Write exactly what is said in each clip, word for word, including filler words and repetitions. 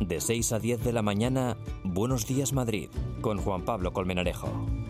De seis a diez de la mañana, Buenos Días Madrid, con Juan Pablo Colmenarejo.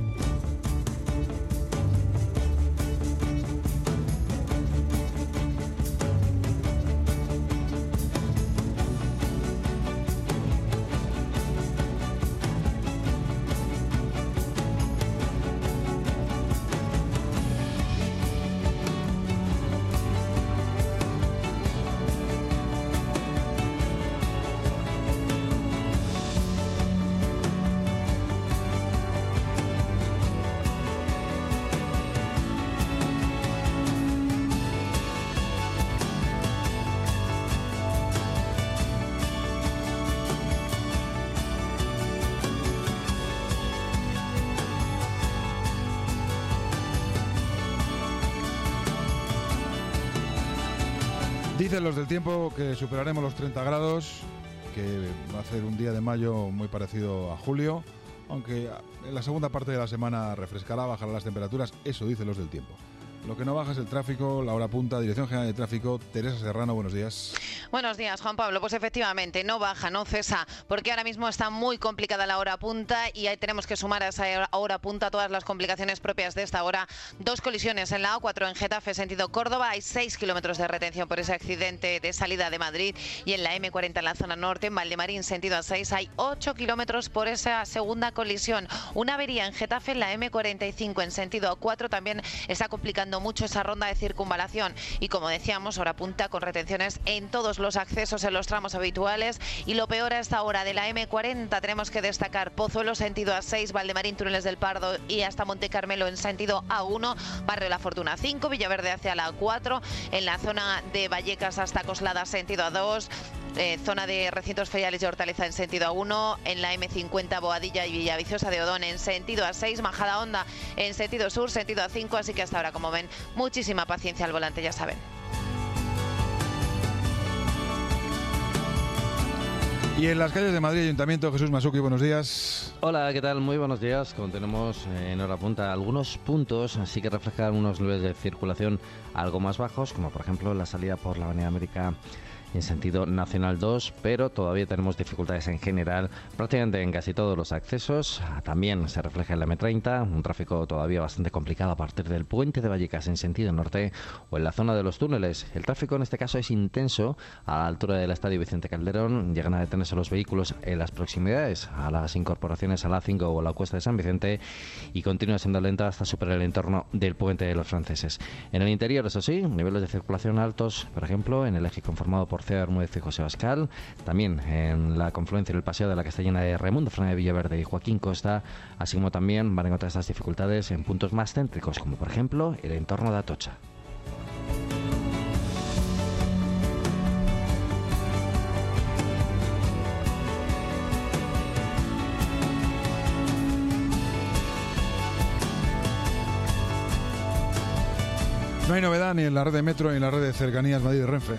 Dicen los del tiempo que superaremos los treinta grados, que va a ser un día de mayo muy parecido a julio, aunque en la segunda parte de la semana refrescará, bajarán las temperaturas, eso dicen los del tiempo. Lo que no baja es el tráfico, la hora punta, Dirección General de Tráfico. Teresa Serrano, buenos días. Buenos días, Juan Pablo. Pues efectivamente, no baja, no cesa, porque ahora mismo está muy complicada la hora punta y ahí tenemos que sumar a esa hora punta todas las complicaciones propias de esta hora. Dos colisiones en la A cuatro en Getafe, sentido Córdoba. Hay seis kilómetros de retención por ese accidente de salida de Madrid. Y en la eme cuarenta en la zona norte, en Valdemarín, sentido A seis, hay ocho kilómetros por esa segunda colisión. Una avería en Getafe, en la eme cuarenta y cinco en sentido A cuatro, también está complicando mucho esa ronda de circunvalación y, como decíamos, hora punta con retenciones en todos los accesos en los tramos habituales. Y lo peor a esta hora de la eme cuarenta tenemos que destacar Pozuelo sentido A seis, Valdemarín, Túneles del Pardo y hasta Monte Carmelo en sentido A uno, Barrio La Fortuna cinco, Villaverde hacia la A cuatro, en la zona de Vallecas hasta Coslada sentido A dos, Eh, zona de recintos feriales y Hortaleza en sentido A uno, en la eme cincuenta Boadilla y Villaviciosa de Odón en sentido A seis, Majadahonda en sentido sur, sentido A cinco, así que hasta ahora, como ven, muchísima paciencia al volante, ya saben. Y en las calles de Madrid, Ayuntamiento, Jesús Masuki, buenos días. Hola, ¿qué tal? Muy buenos días. Como tenemos en hora punta algunos puntos, así que reflejan unos niveles de circulación algo más bajos, como por ejemplo la salida por la Avenida América en sentido Nacional dos, pero todavía tenemos dificultades en general, prácticamente en casi todos los accesos. También se refleja en la eme treinta, un tráfico todavía bastante complicado a partir del puente de Vallecas en sentido norte o en la zona de los túneles. El tráfico en este caso es intenso a la altura del Estadio Vicente Calderón. Llegan a detenerse los vehículos en las proximidades a las incorporaciones a la A cinco o la Cuesta de San Vicente y continúa siendo lenta hasta superar el entorno del puente de los franceses. En el interior, eso sí, niveles de circulación altos, por ejemplo, en el eje conformado por Cea Bermúdez y José Bascal, también en la confluencia del Paseo de la Castellana de Raimundo Fernández Villaverde y Joaquín Costa, así como también van a encontrar estas dificultades en puntos más céntricos, como por ejemplo el entorno de Atocha. No hay novedad ni en la red de metro ni en la red de cercanías Madrid de Renfe.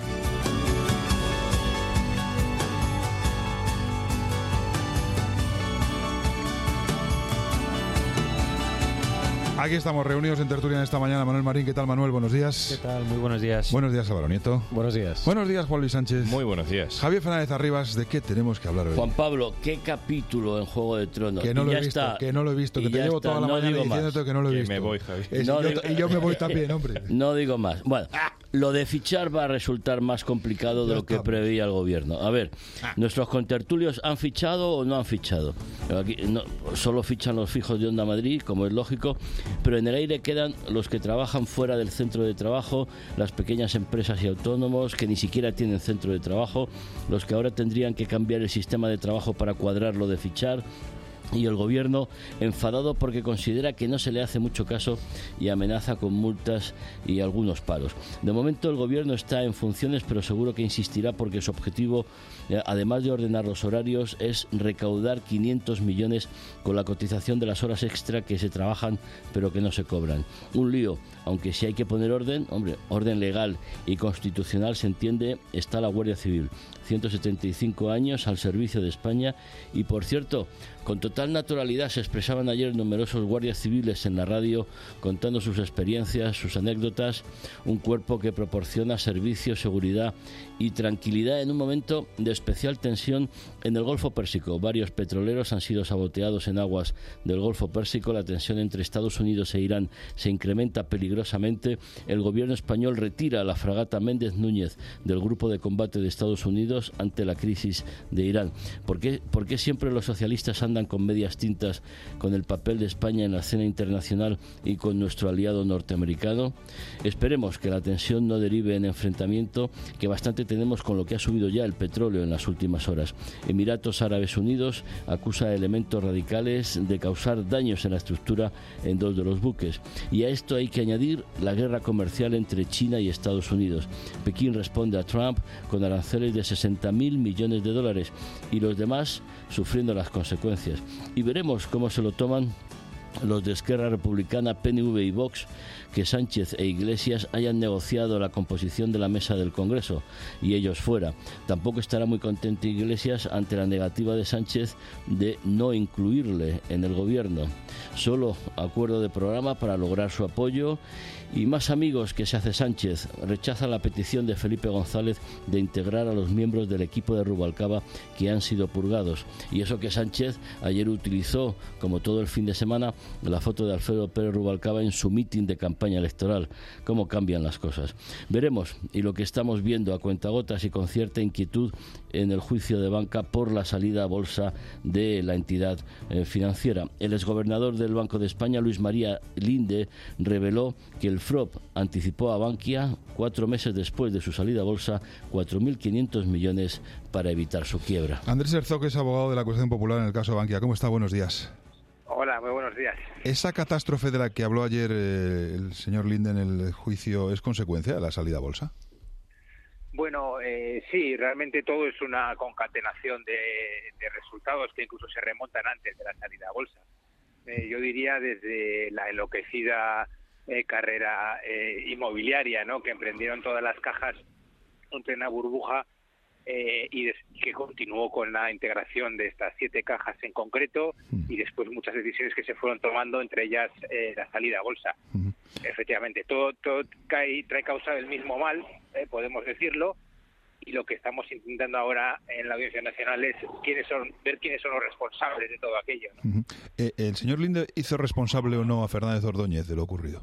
Aquí estamos reunidos en tertulia en esta mañana. Manuel Marín, ¿qué tal, Manuel? Buenos días. ¿Qué tal? Muy buenos días. Buenos días, Álvaro Nieto. Buenos días. Buenos días, Juan Luis Sánchez. Muy buenos días. Javier Fernández Arribas, ¿de qué tenemos que hablar hoy? Juan Pablo, ¿qué capítulo en Juego de Tronos? Que no lo ya he visto, está. que no lo he visto, que Y te ya llevo está. toda la No mañana digo diciéndote más. que no lo he Que visto. me voy, Javi. Es- No yo, digo- y yo me voy también, hombre. No digo más. Bueno, lo de fichar va a resultar más complicado de Ya lo que estamos. preveía el gobierno. A ver, ¿nuestros contertulios han fichado o no han fichado? Aquí no, solo fichan los fijos de Onda Madrid, como es lógico, pero en el aire quedan los que trabajan fuera del centro de trabajo, las pequeñas empresas y autónomos que ni siquiera tienen centro de trabajo, los que ahora tendrían que cambiar el sistema de trabajo para cuadrar lo de fichar. Y el gobierno enfadado porque considera que no se le hace mucho caso y amenaza con multas y algunos paros. De momento el gobierno está en funciones, pero seguro que insistirá porque su objetivo, eh, además de ordenar los horarios, es recaudar quinientos millones con la cotización de las horas extra que se trabajan pero que no se cobran. Un lío, aunque si hay que poner orden, hombre, orden legal y constitucional se entiende, está la Guardia Civil. ciento setenta y cinco años al servicio de España y, por cierto, con total total naturalidad se expresaban ayer numerosos guardias civiles en la radio contando sus experiencias, sus anécdotas, un cuerpo que proporciona servicio, seguridad y tranquilidad en un momento de especial tensión en el Golfo Pérsico. Varios petroleros han sido saboteados en aguas del Golfo Pérsico, la tensión entre Estados Unidos e Irán se incrementa peligrosamente, el gobierno español retira a la fragata Méndez Núñez del grupo de combate de Estados Unidos ante la crisis de Irán. ¿Por qué, por qué siempre los socialistas andan con medias tintas con el papel de España en la escena internacional y con nuestro aliado norteamericano? Esperemos que la tensión no derive en enfrentamiento, que bastante tenemos con lo que ha subido ya el petróleo en las últimas horas. Emiratos Árabes Unidos acusa a elementos radicales de causar daños en la estructura en dos de los buques. Y a esto hay que añadir la guerra comercial entre China y Estados Unidos. Pekín responde a Trump con aranceles de sesenta mil millones de dólares y los demás sufriendo las consecuencias. Y veremos cómo se lo toman los de Esquerra Republicana, P N V y Vox, que Sánchez e Iglesias hayan negociado la composición de la mesa del Congreso y ellos fuera. Tampoco estará muy contento Iglesias ante la negativa de Sánchez de no incluirle en el gobierno. Solo acuerdo de programa para lograr su apoyo y más amigos que se hace Sánchez. Rechaza la petición de Felipe González de integrar a los miembros del equipo de Rubalcaba que han sido purgados. Y eso que Sánchez ayer utilizó, como todo el fin de semana, la foto de Alfredo Pérez Rubalcaba en su mitin de campaña electoral. Cómo cambian las cosas. Veremos, y lo que estamos viendo a cuentagotas y con cierta inquietud en el juicio de banca por la salida a bolsa de la entidad eh, financiera. El exgobernador del Banco de España, Luis María Linde, reveló que el F R O P anticipó a Bankia, cuatro meses después de su salida a bolsa, cuatro mil quinientos millones para evitar su quiebra. Andrés Herzog es abogado de la acusación popular en el caso Bankia. ¿Cómo está? Buenos días. Hola, muy buenos días. ¿Esa catástrofe de la que habló ayer eh, el señor Linde en el juicio es consecuencia de la salida a bolsa? Bueno, eh, sí, realmente todo es una concatenación de, de resultados que incluso se remontan antes de la salida a bolsa. Eh, yo diría desde la enloquecida eh, carrera eh, inmobiliaria, ¿no?, que emprendieron todas las cajas en plena burbuja eh, y des- que continuó con la integración de estas siete cajas en concreto y después muchas decisiones que se fueron tomando, entre ellas eh, la salida a bolsa. Uh-huh. Efectivamente, todo, todo cae, trae causa del mismo mal, eh, podemos decirlo, y lo que estamos intentando ahora en la Audiencia Nacional es quiénes son, ver quiénes son los responsables de todo aquello, ¿no? Uh-huh. eh, ¿El señor Linde hizo responsable o no a Fernández Ordóñez de lo ocurrido?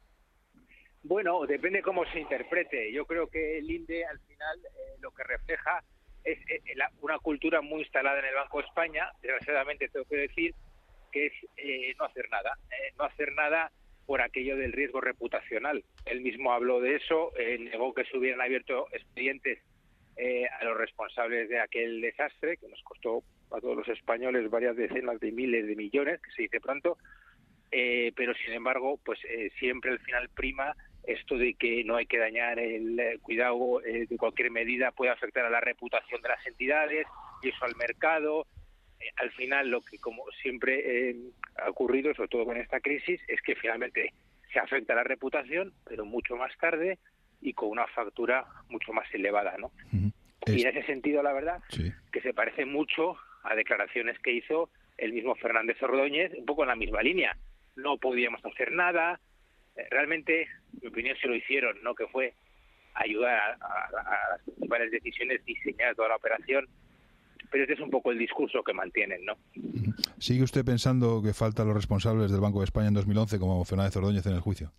Bueno, depende cómo se interprete. Yo creo que Linde, al final, eh, lo que refleja es eh, la, una cultura muy instalada en el Banco de España, desgraciadamente tengo que decir, que es eh, no hacer nada, eh, no hacer nada por aquello del riesgo reputacional. Él mismo habló de eso, eh, negó que se hubieran abierto expedientes eh, a los responsables de aquel desastre, que nos costó a todos los españoles varias decenas de miles de millones, que se dice pronto, eh, pero sin embargo, pues eh, siempre al final prima esto de que no hay que dañar el eh, cuidado eh, de cualquier medida puede afectar a la reputación de las entidades y eso al mercado. Eh, al final, lo que como siempre eh, ha ocurrido, sobre todo con esta crisis, es que finalmente se afecta a la reputación, pero mucho más tarde y con una factura mucho más elevada, ¿no? Uh-huh. Y en ese sentido, la verdad, sí, que se parece mucho a declaraciones que hizo el mismo Fernández Ordóñez, un poco en la misma línea. No podíamos hacer nada. Realmente, en mi opinión, se lo hicieron, ¿no?, que fue ayudar a, a, a las principales decisiones, diseñar toda la operación, pero este es un poco el discurso que mantienen, ¿no? ¿Sigue usted pensando que faltan los responsables del Banco de España en dos mil once, como Fernández Ordóñez en el juicio?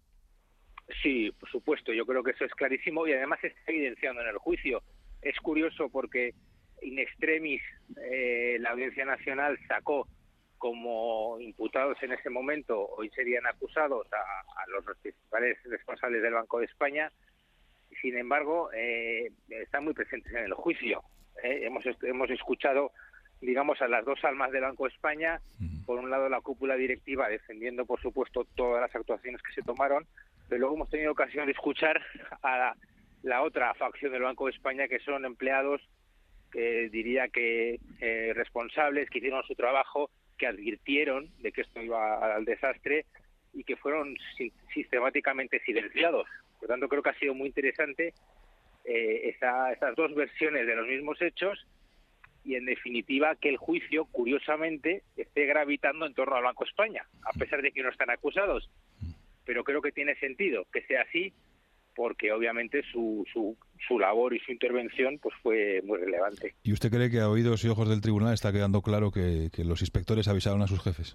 Sí, por supuesto, yo creo que eso es clarísimo y además se está evidenciando en el juicio. Es curioso porque in extremis eh, la Audiencia Nacional sacó como imputados en ese momento, hoy serían acusados a, a los principales responsables del Banco de España, sin embargo, eh, están muy presentes en el juicio. Eh, hemos, hemos escuchado, digamos, a las dos almas del Banco de España, por un lado la cúpula directiva defendiendo, por supuesto, todas las actuaciones que se tomaron, pero luego hemos tenido ocasión de escuchar a la, la otra facción del Banco de España, que son empleados, que diría que eh, responsables, que hicieron su trabajo, que advirtieron de que esto iba al desastre y que fueron si, sistemáticamente silenciados. Por tanto, creo que ha sido muy interesante eh, esa, esas dos versiones de los mismos hechos y en definitiva que el juicio, curiosamente, esté gravitando en torno al Banco España, a pesar de que no están acusados. Pero creo que tiene sentido que sea así, porque obviamente su, su, su labor y su intervención pues fue muy relevante. ¿Y usted cree que a oídos y ojos del tribunal está quedando claro que, que los inspectores avisaron a sus jefes?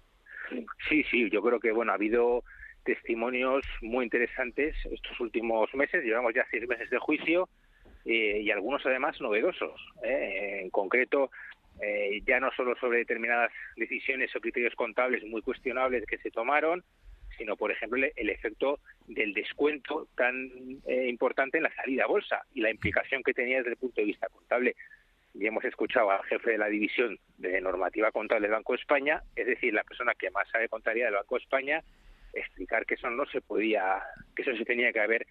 Sí, sí, yo creo que bueno ha habido testimonios muy interesantes estos últimos meses. Llevamos ya seis meses de juicio eh, y algunos además novedosos. ¿eh? En concreto, eh, ya no solo sobre determinadas decisiones o criterios contables muy cuestionables que se tomaron, sino, por ejemplo, el, el efecto del descuento tan eh, importante en la salida a bolsa y la implicación que tenía desde el punto de vista contable. Y hemos escuchado al jefe de la división de normativa contable del Banco de España, es decir, la persona que más sabe contabilidad del Banco de España, explicar que eso no se podía, que eso se tenía que haber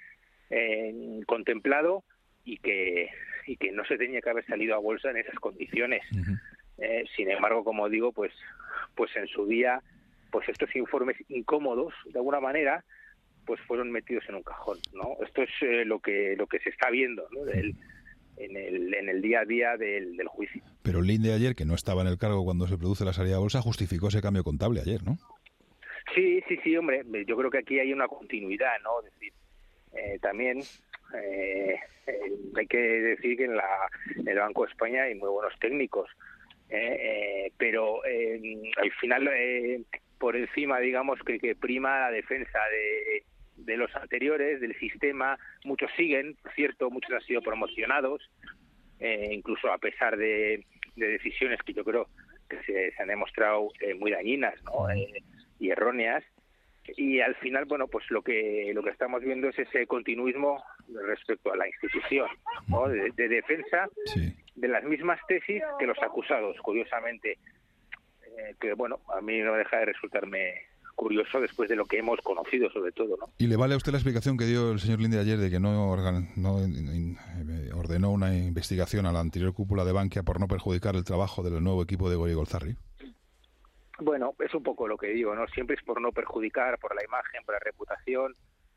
eh, contemplado y que y que no se tenía que haber salido a bolsa en esas condiciones. Uh-huh. Eh, sin embargo, como digo, pues pues en su día, pues estos informes incómodos, de alguna manera, pues fueron metidos en un cajón, ¿no? Esto es eh, lo que lo que se está viendo, ¿no? Del, en el en el día a día del, del juicio. Pero Linde ayer, que no estaba en el cargo cuando se produce la salida a bolsa, justificó ese cambio contable ayer, ¿no? Sí, sí, sí, hombre, yo creo que aquí hay una continuidad, ¿no? Es decir, eh, también eh, eh, hay que decir que en, la, en el Banco de España hay muy buenos técnicos, eh, eh, pero eh, al final, eh, por encima, digamos, que, que prima la defensa de, de los anteriores, del sistema. Muchos siguen, por cierto, muchos han sido promocionados, eh, incluso a pesar de, de decisiones que yo creo que se, se han demostrado eh, muy dañinas, ¿no? Eh, y erróneas, y al final, bueno, pues lo que lo que estamos viendo es ese continuismo respecto a la institución, ¿no? de, de defensa sí. de las mismas tesis que los acusados, curiosamente, eh, que bueno, a mí no deja de resultarme curioso después de lo que hemos conocido, sobre todo, ¿no? ¿Y le vale a usted la explicación que dio el señor Linde ayer de que no, organ, no ordenó una investigación a la anterior cúpula de Bankia por no perjudicar el trabajo del nuevo equipo de Gori Golzarri? Bueno, es un poco lo que digo, ¿no? Siempre es por no perjudicar, por la imagen, por la reputación.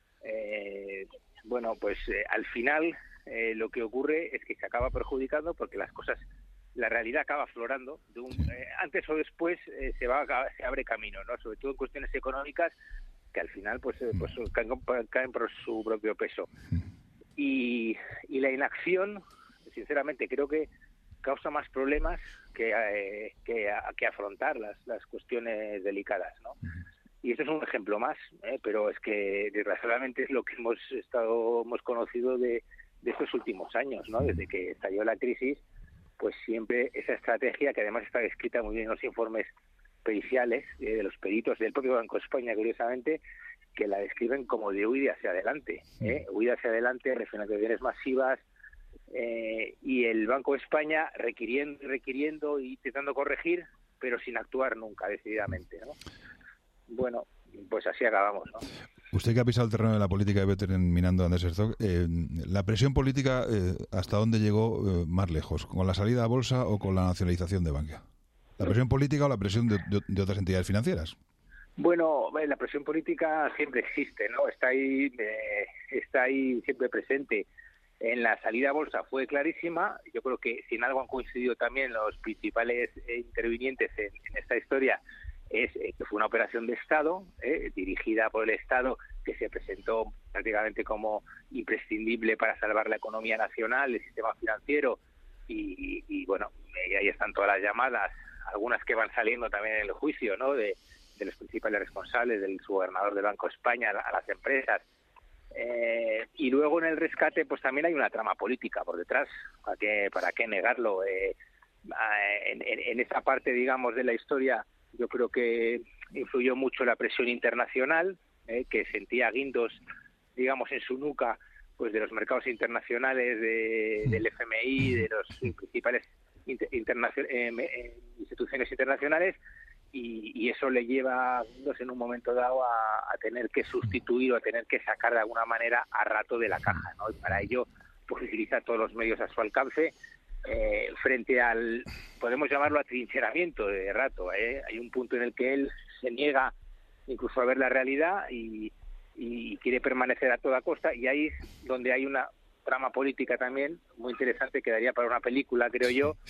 Eh, bueno, pues eh, al final eh, lo que ocurre es que se acaba perjudicando porque las cosas, la realidad acaba aflorando. De un, eh, antes o después eh, se va se abre camino, ¿no? Sobre todo en cuestiones económicas que al final pues, eh, pues caen, caen por su propio peso. Y, y la inacción, sinceramente, creo que causa más problemas que, eh, que, que afrontar las, las cuestiones delicadas, ¿no? Y esto es un ejemplo más, ¿eh? Pero es que desgraciadamente es lo que hemos estado hemos conocido de, de estos últimos años, ¿no? Desde que estalló la crisis, pues siempre esa estrategia, que además está descrita muy bien en los informes periciales eh, de los peritos del propio Banco de España, curiosamente, que la describen como de huida hacia adelante, ¿eh? Huida hacia adelante, refinanciaciones masivas, Eh, y el Banco de España requiriendo, requiriendo y intentando corregir, pero sin actuar nunca decididamente, ¿no? Bueno, pues así acabamos, ¿no? Usted que ha pisado el terreno de la política y ve terminando Andrés Herzog, eh, la presión política, eh, ¿hasta dónde llegó eh, más lejos? ¿Con la salida a bolsa o con la nacionalización de Bankia? ¿La presión política o la presión de, de, de otras entidades financieras? Bueno, la presión política siempre existe, ¿no? Está ahí, eh, está ahí siempre presente. En la salida a bolsa fue clarísima. Yo creo que si en algo han coincidido también los principales eh, intervinientes en, en esta historia es eh, que fue una operación de Estado, eh, dirigida por el Estado, que se presentó prácticamente como imprescindible para salvar la economía nacional, el sistema financiero, y, y, y bueno, y ahí están todas las llamadas, algunas que van saliendo también en el juicio, ¿no? De, de los principales responsables, del subgobernador del Banco de España, a, a las empresas. Eh, y luego en el rescate pues también hay una trama política por detrás, para qué, para qué negarlo. Eh, en, en, en esa parte, digamos, de la historia, yo creo que influyó mucho la presión internacional, eh, que sentía guindos, digamos, en su nuca, pues de los mercados internacionales, de, del F M I, de los principales inter, internacion, eh, instituciones internacionales. Y, y eso le lleva pues, en un momento dado a, a tener que sustituir o a tener que sacar de alguna manera a Rato de la caja, ¿no? Y para ello pues utiliza todos los medios a su alcance eh, frente al, podemos llamarlo atrincheramiento de Rato, ¿eh? Hay un punto en el que él se niega incluso a ver la realidad y, y quiere permanecer a toda costa, y ahí es donde hay una trama política también muy interesante que daría para una película, creo yo,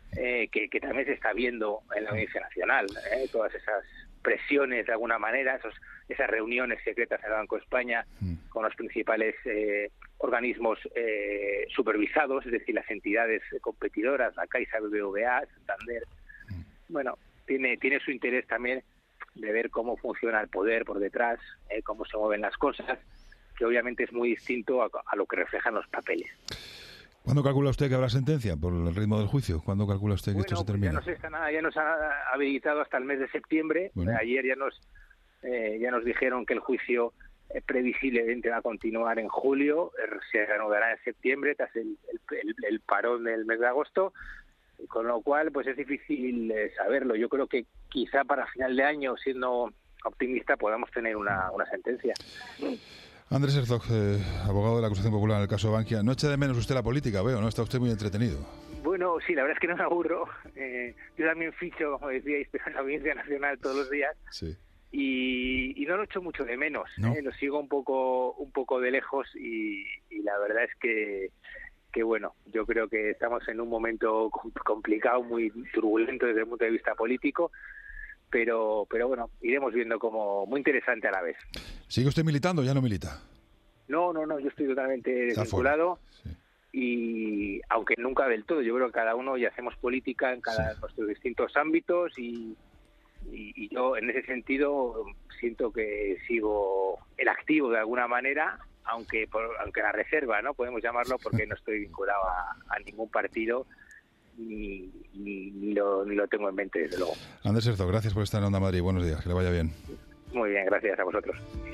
eh, que, que también se está viendo en la Audiencia Nacional, eh, todas esas presiones de alguna manera, esos, esas reuniones secretas en el Banco de España con los principales eh, organismos eh, supervisados, es decir, las entidades competidoras, la Caixa, B B V A, Santander. Bueno, tiene tiene su interés también de ver cómo funciona el poder por detrás, eh, cómo se mueven las cosas, que obviamente es muy distinto a, a lo que reflejan los papeles. ¿Cuándo calcula usted que habrá sentencia por el ritmo del juicio? ¿Cuándo calcula usted que Bueno, esto se pues termina? ya nos está nada, ya nos ha habilitado hasta el mes de septiembre. Bueno. Ayer ya nos eh, ya nos dijeron que el juicio eh, previsiblemente va a continuar en julio, eh, se reanudará en septiembre tras el, el, el parón del mes de agosto, con lo cual pues es difícil eh, saberlo. Yo creo que quizá para final de año, siendo optimista, podamos tener una, una sentencia. Andrés Herzog, eh, abogado de la acusación popular en el caso Bankia. No echa de menos usted la política, veo, ¿no? Está usted muy entretenido. Bueno, sí, la verdad es que no me aburro. Eh, yo también ficho, como decíais, en la Audiencia Nacional todos los días. Sí. Y, y no lo echo mucho de menos. ¿No? ¿eh? Lo sigo un poco un poco de lejos y, y la verdad es que, que, bueno, yo creo que estamos en un momento complicado, muy turbulento desde el punto de vista político. Pero, pero bueno, iremos viendo como muy interesante a la vez. ¿Sigue usted militando o ya no milita? No, no, no, yo estoy totalmente desvinculado sí. Y aunque nunca del todo, yo creo que cada uno ya hacemos política en cada sí. nuestros distintos ámbitos y, y, y yo en ese sentido siento que sigo el activo de alguna manera, aunque por, aunque la reserva, ¿no? Podemos llamarlo, porque no estoy vinculado a, a ningún partido. Ni, ni, ni, lo, ni lo tengo en mente, desde luego. Andrés Herzog, gracias por estar en Onda Madrid. Buenos días, que le vaya bien. Muy bien, gracias a vosotros.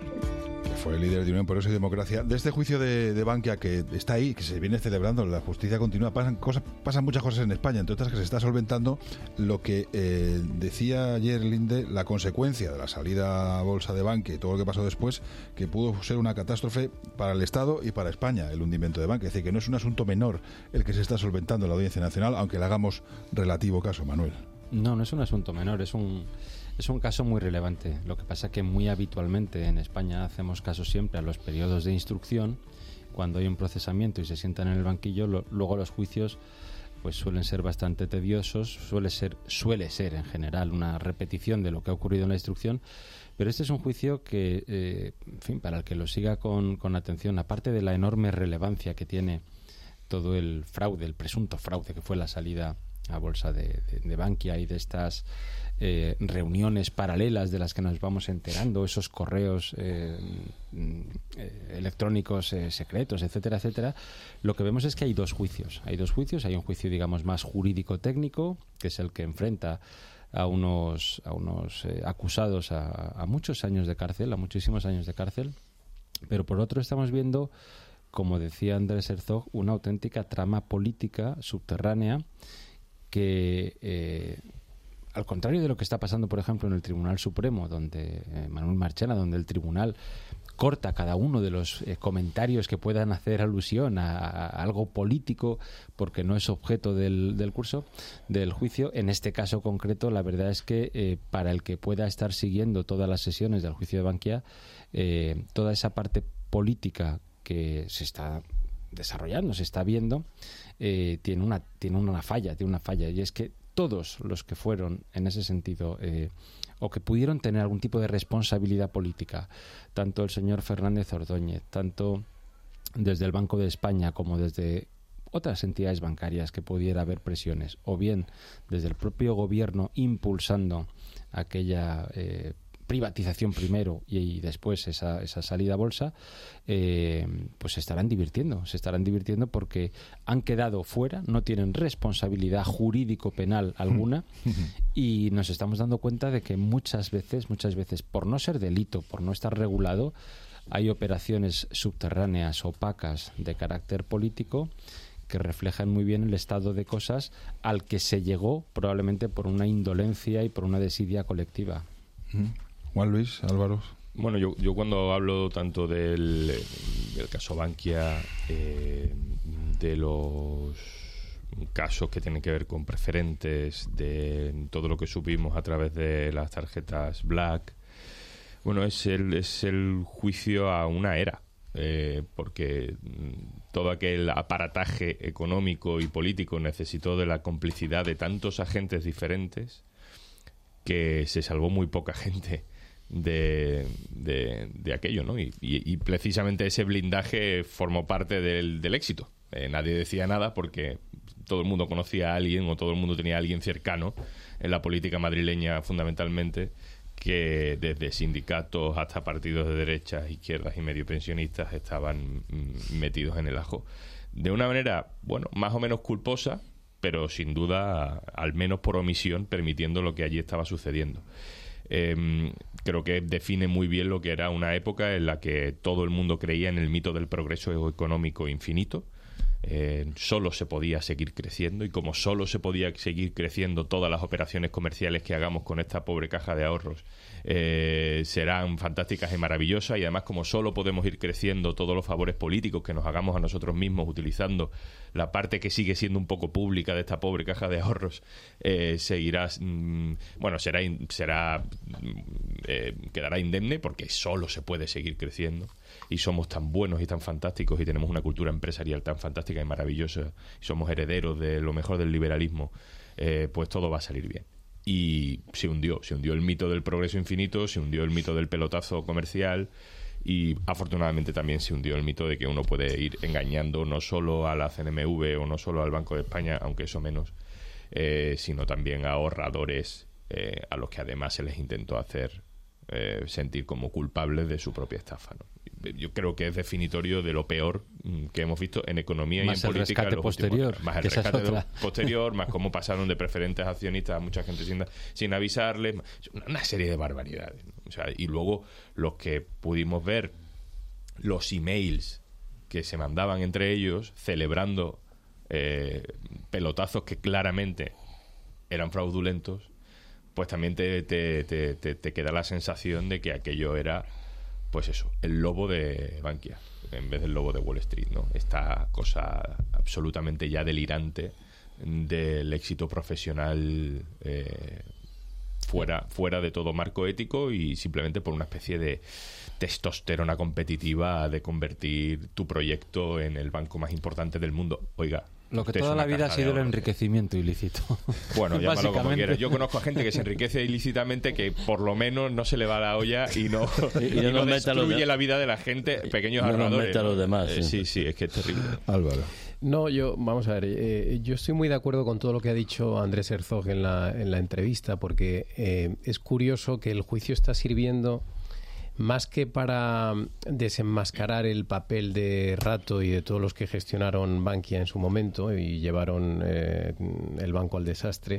Fue el líder de Unión Progreso y Democracia. De este juicio de, de Bankia que está ahí, que se viene celebrando, la justicia continúa, pasan cosas, pasan muchas cosas en España, entre otras que se está solventando lo que eh, decía ayer Linde, la consecuencia de la salida a bolsa de Bankia y todo lo que pasó después, que pudo ser una catástrofe para el Estado y para España, el hundimiento de Bankia. Es decir, que no es un asunto menor el que se está solventando en la Audiencia Nacional, aunque le hagamos relativo caso, Manuel. No, no es un asunto menor, es un... Es un caso muy relevante. Lo que pasa es que muy habitualmente en España hacemos caso siempre a los periodos de instrucción. Cuando hay un procesamiento y se sientan en el banquillo, lo, luego los juicios pues suelen ser bastante tediosos. Suele ser, suele ser en general una repetición de lo que ha ocurrido en la instrucción. Pero este es un juicio que, eh, en fin, para el que lo siga con, con atención, aparte de la enorme relevancia que tiene todo el fraude, el presunto fraude que fue la salida a bolsa de, de, de Bankia y de estas eh, reuniones paralelas de las que nos vamos enterando, esos correos eh, eh, electrónicos eh, secretos, etcétera, etcétera. Lo que vemos es que hay dos juicios. Hay dos juicios. Hay un juicio, digamos, más jurídico-técnico, que es el que enfrenta a unos, a unos eh, acusados a, a muchos años de cárcel, a muchísimos años de cárcel. Pero por otro estamos viendo, como decía Andrés Herzog, una auténtica trama política subterránea que, eh, al contrario de lo que está pasando, por ejemplo, en el Tribunal Supremo, donde eh, Manuel Marchena, donde el tribunal corta cada uno de los eh, comentarios que puedan hacer alusión a, a algo político porque no es objeto del, del curso, del juicio. En este caso concreto, la verdad es que eh, para el que pueda estar siguiendo todas las sesiones del juicio de Bankia, eh, toda esa parte política que se está desarrollando, se está viendo, eh, tiene una tiene una falla, tiene una falla, y es que todos los que fueron en ese sentido eh, o que pudieron tener algún tipo de responsabilidad política, tanto el señor Fernández Ordóñez, tanto desde el Banco de España como desde otras entidades bancarias que pudiera haber presiones, o bien desde el propio gobierno impulsando aquella eh, privatización primero y, y después esa, esa salida a bolsa, eh, pues se estarán divirtiendo, se estarán divirtiendo porque han quedado fuera, no tienen responsabilidad jurídico-penal alguna y nos estamos dando cuenta de que muchas veces, muchas veces, por no ser delito, por no estar regulado, hay operaciones subterráneas, opacas, de carácter político, que reflejan muy bien el estado de cosas al que se llegó probablemente por una indolencia y por una desidia colectiva. Juan Luis, Álvaro. Bueno, yo, yo cuando hablo tanto del, del caso Bankia, eh, de los casos que tienen que ver con preferentes, de todo lo que supimos a través de las tarjetas Black, bueno, es el, es el juicio a una era. eh, porque todo aquel aparataje económico y político necesitó de la complicidad de tantos agentes diferentes que se salvó muy poca gente de, de, de aquello, ¿no? Y, y, y precisamente ese blindaje formó parte del, del éxito. Eh, nadie decía nada porque todo el mundo conocía a alguien o todo el mundo tenía a alguien cercano en la política madrileña, fundamentalmente, que desde sindicatos hasta partidos de derechas, izquierdas y medio pensionistas estaban mm, metidos en el ajo. De una manera, bueno, más o menos culposa, pero sin duda, al menos por omisión, permitiendo lo que allí estaba sucediendo. Eh, creo que define muy bien lo que era una época en la que todo el mundo creía en el mito del progreso económico infinito. Eh, solo se podía seguir creciendo, y como solo se podía seguir creciendo, todas las operaciones comerciales que hagamos con esta pobre caja de ahorros eh, serán fantásticas y maravillosas, y además como solo podemos ir creciendo, todos los favores políticos que nos hagamos a nosotros mismos utilizando la parte que sigue siendo un poco pública de esta pobre caja de ahorros eh, seguirá, mmm, bueno, será, será eh, quedará indemne, porque solo se puede seguir creciendo. Y somos tan buenos y tan fantásticos y tenemos una cultura empresarial tan fantástica y maravillosa y somos herederos de lo mejor del liberalismo, eh, pues todo va a salir bien. Y se hundió, se hundió el mito del progreso infinito, se hundió el mito del pelotazo comercial y afortunadamente también se hundió el mito de que uno puede ir engañando no solo a la C N M V o no solo al Banco de España, aunque eso menos, eh, sino también a ahorradores eh, a los que además se les intentó hacer eh, sentir como culpables de su propia estafa, ¿no? Yo creo que es definitorio de lo peor que hemos visto en economía más y en política. El rescate posterior, últimos, más el rescate de posterior, más cómo pasaron de preferentes accionistas a mucha gente sin, sin avisarles, una serie de barbaridades, ¿no? O sea, y luego los que pudimos ver los emails que se mandaban entre ellos celebrando eh, pelotazos que claramente eran fraudulentos, pues también te, te, te, te, te queda la sensación de que aquello era, pues eso, el lobo de Bankia en vez del lobo de Wall Street, ¿no? Esta cosa absolutamente ya delirante del éxito profesional eh, fuera, fuera de todo marco ético y simplemente por una especie de testosterona competitiva de convertir tu proyecto en el banco más importante del mundo. Oiga, lo que toda la vida ha sido el enriquecimiento ilícito. Bueno, llámalo como quieras. Yo conozco a gente que se enriquece ilícitamente que por lo menos no se le va la olla y no, y, y no, no destruye de... la vida de la gente, pequeños no ahorradores. No meta a los demás. Eh, sí, sí, es que es terrible. Álvaro. No, yo, vamos a ver, eh, yo estoy muy de acuerdo con todo lo que ha dicho Andrés Herzog en la, en la entrevista, porque eh, es curioso que el juicio está sirviendo más que para desenmascarar el papel de Rato y de todos los que gestionaron Bankia en su momento y llevaron eh, el banco al desastre,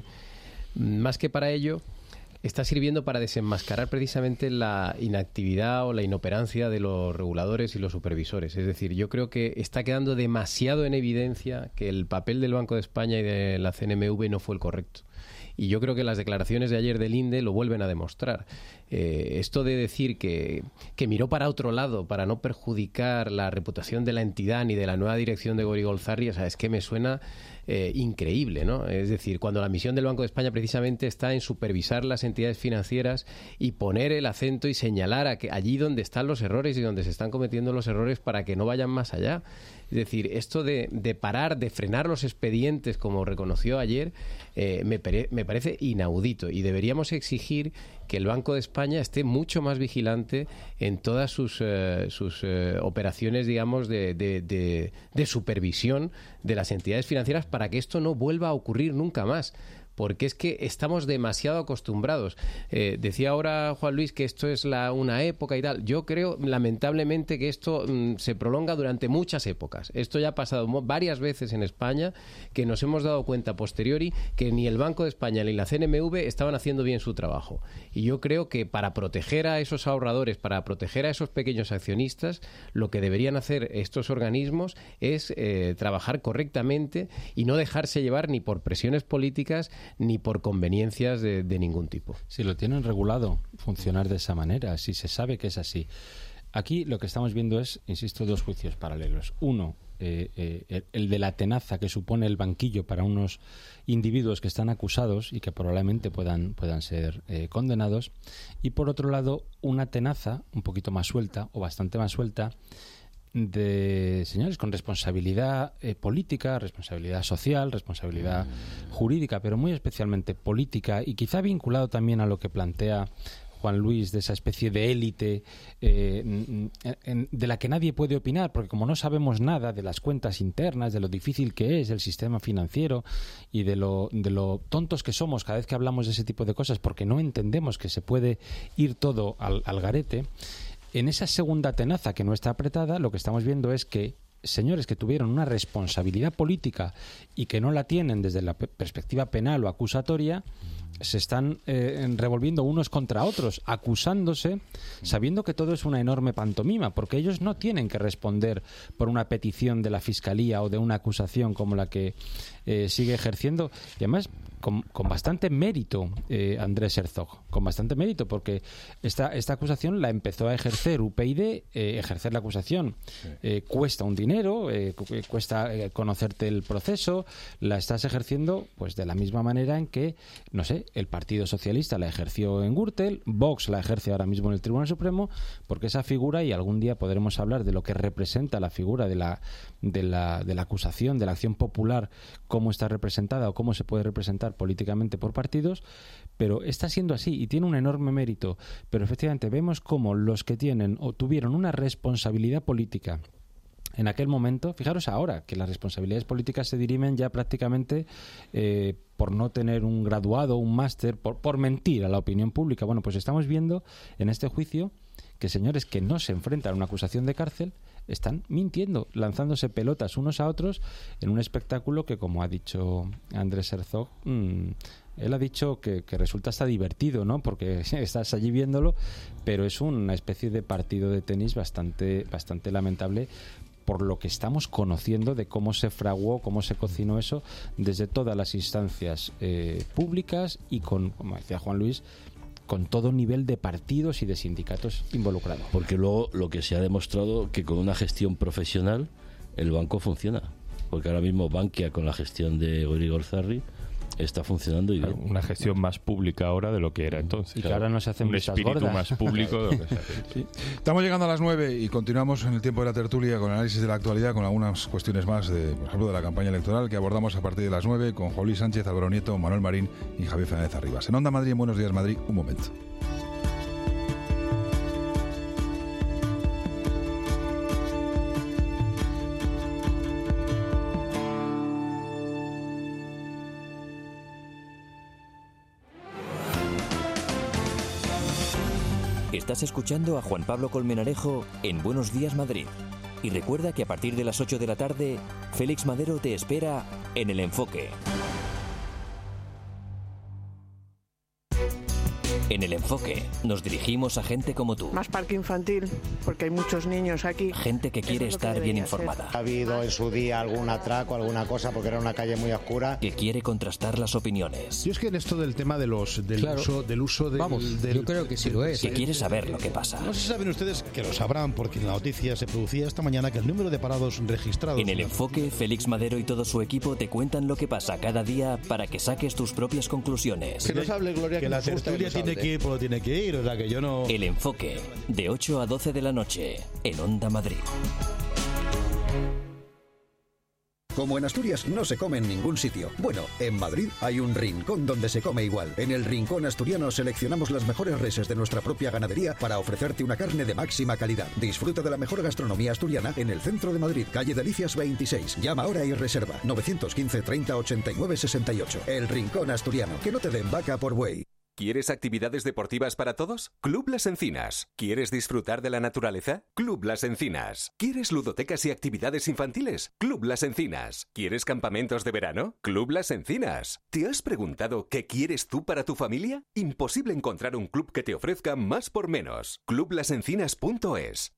más que para ello, está sirviendo para desenmascarar precisamente la inactividad o la inoperancia de los reguladores y los supervisores. Es decir, yo creo que está quedando demasiado en evidencia que el papel del Banco de España y de la C N M V no fue el correcto. Y yo creo que las declaraciones de ayer del INDE lo vuelven a demostrar. Eh, esto de decir que, que miró para otro lado para no perjudicar la reputación de la entidad ni de la nueva dirección de Gorigolzarri, o sea, es que me suena eh, increíble, ¿no? Es decir, cuando la misión del Banco de España precisamente está en supervisar las entidades financieras y poner el acento y señalar a que allí donde están los errores y donde se están cometiendo los errores para que no vayan más allá. Es decir, esto de, de parar, de frenar los expedientes, como reconoció ayer, eh, me, pare, me parece inaudito y deberíamos exigir que el Banco de España esté mucho más vigilante en todas sus, eh, sus eh, operaciones, digamos, de, de, de, de supervisión de las entidades financieras para que esto no vuelva a ocurrir nunca más. Porque es que estamos demasiado acostumbrados. Eh, decía ahora Juan Luis que esto es la, una época y tal. Yo creo, lamentablemente, que esto mmm, se prolonga durante muchas épocas. Esto ya ha pasado varias veces en España, que nos hemos dado cuenta a posteriori que ni el Banco de España ni la C N M V estaban haciendo bien su trabajo. Y yo creo que para proteger a esos ahorradores, para proteger a esos pequeños accionistas, lo que deberían hacer estos organismos es eh, trabajar correctamente y no dejarse llevar ni por presiones políticas ni por conveniencias de, de ningún tipo. Si lo tienen regulado, funcionar de esa manera, si se sabe que es así. Aquí lo que estamos viendo es, insisto, dos juicios paralelos. Uno, eh, eh, el de la tenaza que supone el banquillo para unos individuos que están acusados y que probablemente puedan, puedan ser eh, condenados. Y por otro lado, una tenaza un poquito más suelta o bastante más suelta de señores con responsabilidad eh, política, responsabilidad social, responsabilidad jurídica, pero muy especialmente política, y quizá vinculado también a lo que plantea Juan Luis, de esa especie de élite eh, en, de la que nadie puede opinar, porque como no sabemos nada de las cuentas internas, de lo difícil que es el sistema financiero y de lo, de lo tontos que somos cada vez que hablamos de ese tipo de cosas, porque no entendemos que se puede ir todo al, al garete, en esa segunda tenaza que no está apretada, lo que estamos viendo es que señores que tuvieron una responsabilidad política y que no la tienen desde la perspectiva penal o acusatoria, se están eh, revolviendo unos contra otros, acusándose, sabiendo que todo es una enorme pantomima, porque ellos no tienen que responder por una petición de la Fiscalía o de una acusación como la que eh, sigue ejerciendo, y además con, con bastante mérito eh, Andrés Herzog, con bastante mérito, porque esta, esta acusación la empezó a ejercer U P Ydy, eh, ejercer la acusación eh, cuesta un dinero, eh, cuesta eh, conocerte el proceso, la estás ejerciendo pues de la misma manera en que, no sé, el Partido Socialista la ejerció en Gürtel, Vox la ejerce ahora mismo en el Tribunal Supremo, porque esa figura, y algún día podremos hablar de lo que representa la figura de la, de la, de la acusación, de la acción popular, cómo está representada o cómo se puede representar políticamente por partidos, pero está siendo así y tiene un enorme mérito. Pero efectivamente vemos cómo los que tienen o tuvieron una responsabilidad política en aquel momento, fijaros ahora que las responsabilidades políticas se dirimen ya prácticamente eh, por no tener un graduado, un máster, por, por mentir a la opinión pública. Bueno, pues estamos viendo en este juicio que señores que no se enfrentan a una acusación de cárcel están mintiendo, lanzándose pelotas unos a otros en un espectáculo que, como ha dicho Andrés Herzog, mmm, él ha dicho que, que resulta hasta divertido, ¿no? Porque estás allí viéndolo, pero es una especie de partido de tenis bastante, bastante lamentable, por lo que estamos conociendo de cómo se fraguó, cómo se cocinó eso desde todas las instancias eh, públicas y con, como decía Juan Luis, con todo nivel de partidos y de sindicatos involucrados. Porque luego lo que se ha demostrado que con una gestión profesional el banco funciona. Porque ahora mismo Bankia, con la gestión de Igor Zarri, está funcionando y bien. Una gestión más pública ahora de lo que era entonces. Y que ahora no se hacen un espíritu gordas. más público de lo que se hace. Sí. Estamos llegando a las nueve y continuamos en el tiempo de la tertulia con análisis de la actualidad, con algunas cuestiones más, de, por ejemplo, de la campaña electoral que abordamos a partir de las nueve con Juan Luis Sánchez, Álvaro Nieto, Manuel Marín y Javier Fernández Arribas. En Onda Madrid, en Buenos Días Madrid, un momento. Estás escuchando a Juan Pablo Colmenarejo en Buenos Días Madrid. Y recuerda que a partir de las ocho de la tarde, Félix Madero te espera en El Enfoque. En El Enfoque nos dirigimos a gente como tú. Más parque infantil, porque hay muchos niños aquí. Gente que quiere estar que bien informada. Ha habido en su día algún atraco, alguna cosa, porque era una calle muy oscura. Que quiere contrastar las opiniones. Yo es que en esto del tema de los del claro. uso del uso del, Vamos, del, yo creo que sí lo es. Que quiere saber lo que pasa. No sé si saben ustedes, que lo sabrán, porque en la noticia se producía esta mañana que el número de parados registrados... En El Enfoque, Félix Madero y todo su equipo te cuentan lo que pasa cada día para que saques tus propias conclusiones. Que nos hable, Gloria, que, que la tertulia tiene que ir, pues tiene que ir. O sea que yo no... El Enfoque, de ocho a doce de la noche, en Onda Madrid. Como en Asturias no se come en ningún sitio. Bueno, en Madrid hay un rincón donde se come igual. En el Rincón Asturiano seleccionamos las mejores reses de nuestra propia ganadería para ofrecerte una carne de máxima calidad. Disfruta de la mejor gastronomía asturiana en el centro de Madrid, calle Delicias veintiséis. Llama ahora y reserva nueve uno cinco, treinta, ochenta y nueve, sesenta y ocho. El Rincón Asturiano, que no te den vaca por buey. ¿Quieres actividades deportivas para todos? Club Las Encinas. ¿Quieres disfrutar de la naturaleza? Club Las Encinas. ¿Quieres ludotecas y actividades infantiles? Club Las Encinas. ¿Quieres campamentos de verano? Club Las Encinas. ¿Te has preguntado qué quieres tú para tu familia? Imposible encontrar un club que te ofrezca más por menos. club las encinas punto es.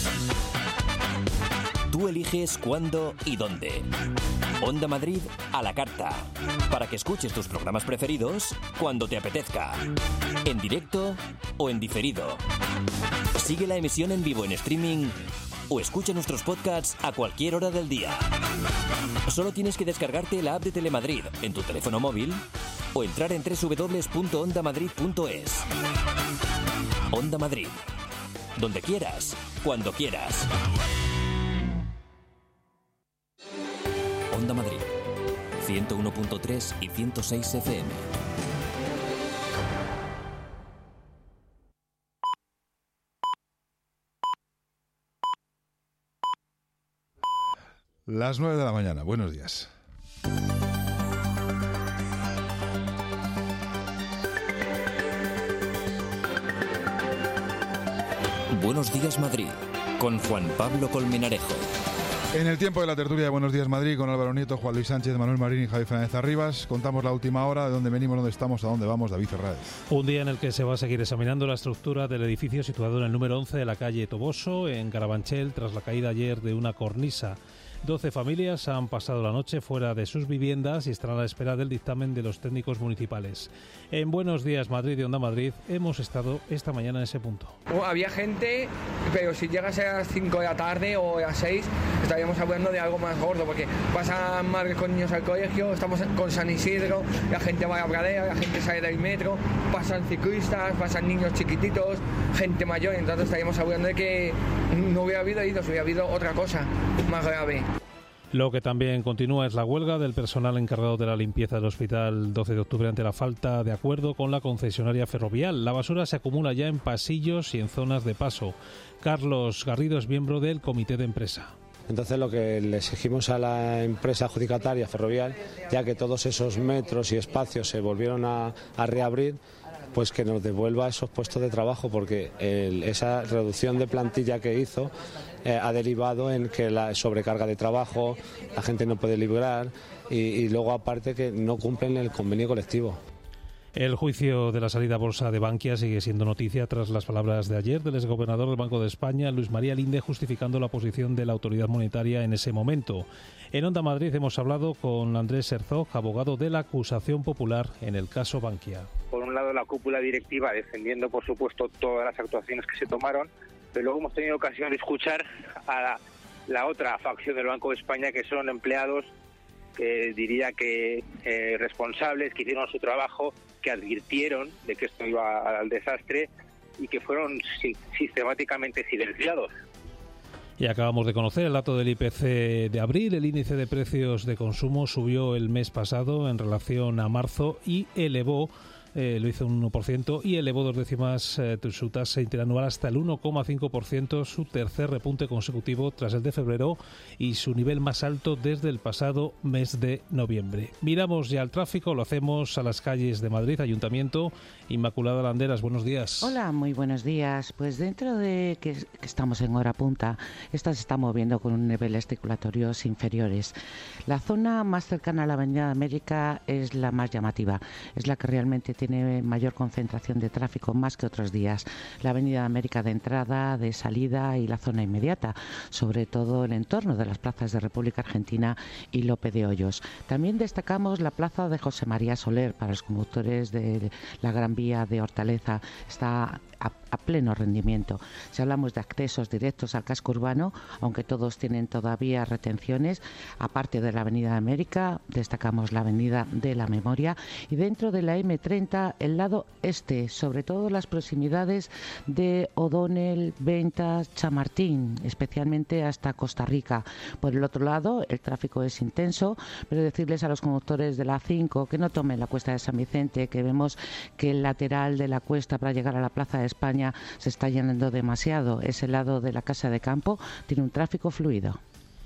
Tú eliges cuándo y dónde. Onda Madrid a la carta. Para que escuches tus programas preferidos cuando te apetezca. En directo o en diferido. Sigue la emisión en vivo en streaming o escucha nuestros podcasts a cualquier hora del día. Solo tienes que descargarte la app de Telemadrid en tu teléfono móvil o entrar en doble u doble u doble u punto onda madrid punto es. Onda Madrid. Donde quieras, cuando quieras. Onda Madrid, ciento uno punto tres y ciento seis F M. Las nueve de la mañana. Buenos días. Buenos días, Madrid, con Juan Pablo Colmenarejo. En el tiempo de la tertulia de Buenos Días Madrid, con Álvaro Nieto, Juan Luis Sánchez, Manuel Marín y Javier Fernández Arribas, contamos la última hora, de dónde venimos, dónde estamos, a dónde vamos. David Ferráez. Un día en el que se va a seguir examinando la estructura del edificio situado en el número once de la calle Toboso, en Carabanchel, tras la caída ayer de una cornisa. doce familias han pasado la noche fuera de sus viviendas y estarán a la espera del dictamen de los técnicos municipales. En Buenos Días Madrid y Onda Madrid hemos estado esta mañana en ese punto. Oh, había gente, pero si llegase a las cinco de la tarde o a las seis, estaríamos hablando de algo más gordo, porque pasan madres con niños al colegio, estamos con San Isidro, la gente va a la pradera, la gente sale del metro, pasan ciclistas, pasan niños chiquititos, gente mayor, entonces estaríamos hablando de que no hubiera habido heridos, hubiera habido otra cosa más grave. Lo que también continúa es la huelga del personal encargado de la limpieza del hospital doce de octubre ante la falta de acuerdo con la concesionaria ferrovial. La basura se acumula ya en pasillos y en zonas de paso. Carlos Garrido es miembro del comité de empresa. Entonces lo que le exigimos a la empresa adjudicataria Ferrovial, ya que todos esos metros y espacios se volvieron a, a reabrir, pues que nos devuelva esos puestos de trabajo, porque el, esa reducción de plantilla que hizo eh, ha derivado en que la sobrecarga de trabajo, la gente no puede librar y, y luego aparte que no cumplen el convenio colectivo. El juicio de la salida a bolsa de Bankia sigue siendo noticia tras las palabras de ayer del exgobernador del Banco de España, Luis María Linde, justificando la posición de la autoridad monetaria en ese momento. En Onda Madrid hemos hablado con Andrés Herzog, abogado de la acusación popular en el caso Bankia. Por un lado, la cúpula directiva defendiendo, por supuesto, todas las actuaciones que se tomaron, pero luego hemos tenido ocasión de escuchar a la, la otra facción del Banco de España, que son empleados, que diría que eh, responsables, que hicieron su trabajo, que advirtieron de que esto iba al desastre y que fueron si, sistemáticamente silenciados. Y acabamos de conocer el dato del I P C de abril. El índice de precios de consumo subió el mes pasado en relación a marzo y elevó, eh, lo hizo un uno por ciento, y elevó dos décimas eh, su tasa interanual hasta el uno coma cinco por ciento, su tercer repunte consecutivo tras el de febrero y su nivel más alto desde el pasado mes de noviembre. Miramos ya el tráfico, lo hacemos a las calles de Madrid, Ayuntamiento. Inmaculada Landeras, buenos días. Hola, muy buenos días. Pues dentro de que estamos en hora punta, esta se está moviendo con un niveles circulatorios inferiores. La zona más cercana a la Avenida de América es la más llamativa, es la que realmente tiene mayor concentración de tráfico, más que otros días. La Avenida de América de entrada, de salida y la zona inmediata, sobre todo el entorno de las plazas de República Argentina y Lope de Hoyos. También destacamos la plaza de José María Soler para los conductores de la Gran Vía de Hortaleza. Está a, a pleno rendimiento. Si hablamos de accesos directos al casco urbano, aunque todos tienen todavía retenciones, aparte de la Avenida de América, destacamos la Avenida de la Memoria y dentro de la eme treinta el lado este, sobre todo las proximidades de O'Donnell, Ventas, Chamartín, especialmente hasta Costa Rica. Por el otro lado, el tráfico es intenso, pero decirles a los conductores de la A cinco que no tomen la cuesta de San Vicente, que vemos que el lateral de la cuesta para llegar a la Plaza de España se está llenando demasiado. Ese lado de la Casa de Campo tiene un tráfico fluido.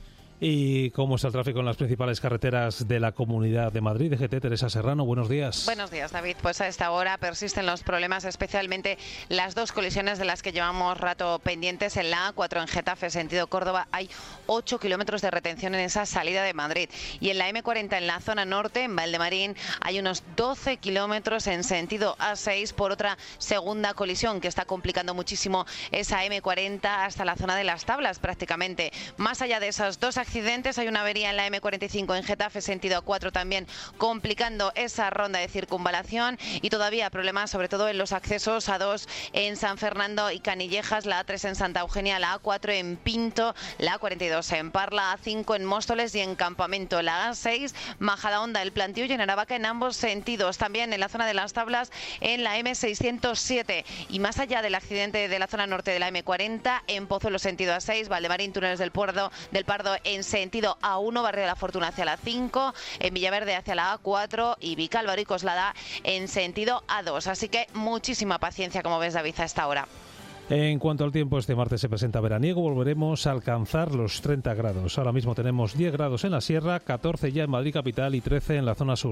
¿Y cómo está el tráfico en las principales carreteras de la Comunidad de Madrid? D G T, Teresa Serrano, buenos días. Buenos días, David. Pues a esta hora persisten los problemas, especialmente las dos colisiones de las que llevamos rato pendientes. En la A cuatro en Getafe, sentido Córdoba, hay ocho kilómetros de retención en esa salida de Madrid. Y en la eme cuarenta, en la zona norte, en Valdemarín, hay unos doce kilómetros en sentido A seis por otra segunda colisión que está complicando muchísimo esa eme cuarenta hasta la zona de Las Tablas prácticamente. Más allá de esas dos accidentes, hay una avería en la eme cuarenta y cinco en Getafe, sentido A cuatro, también complicando esa ronda de circunvalación, y todavía problemas sobre todo en los accesos A dos en San Fernando y Canillejas, la A tres en Santa Eugenia, la A cuatro en Pinto, la A cuarenta y dos en Parla, A cinco en Móstoles y en Campamento, la A seis Majadahonda, El Plantío y en Aravaca en ambos sentidos, también en la zona de Las Tablas en la eme seiscientos siete, y más allá del accidente de la zona norte de la eme cuarenta, en Pozuelo sentido A seis, Valdemarín, túneles del Pardo, del Pardo en en sentido A uno, Barrio de la Fortuna hacia la cinco, en Villaverde hacia la A cuatro y Vicálvaro y Coslada en sentido A dos. Así que muchísima paciencia, como ves, David, a esta hora. En cuanto al tiempo, este martes se presenta veraniego, volveremos a alcanzar los treinta grados. Ahora mismo tenemos diez grados en la sierra, catorce ya en Madrid capital y trece en la zona sur.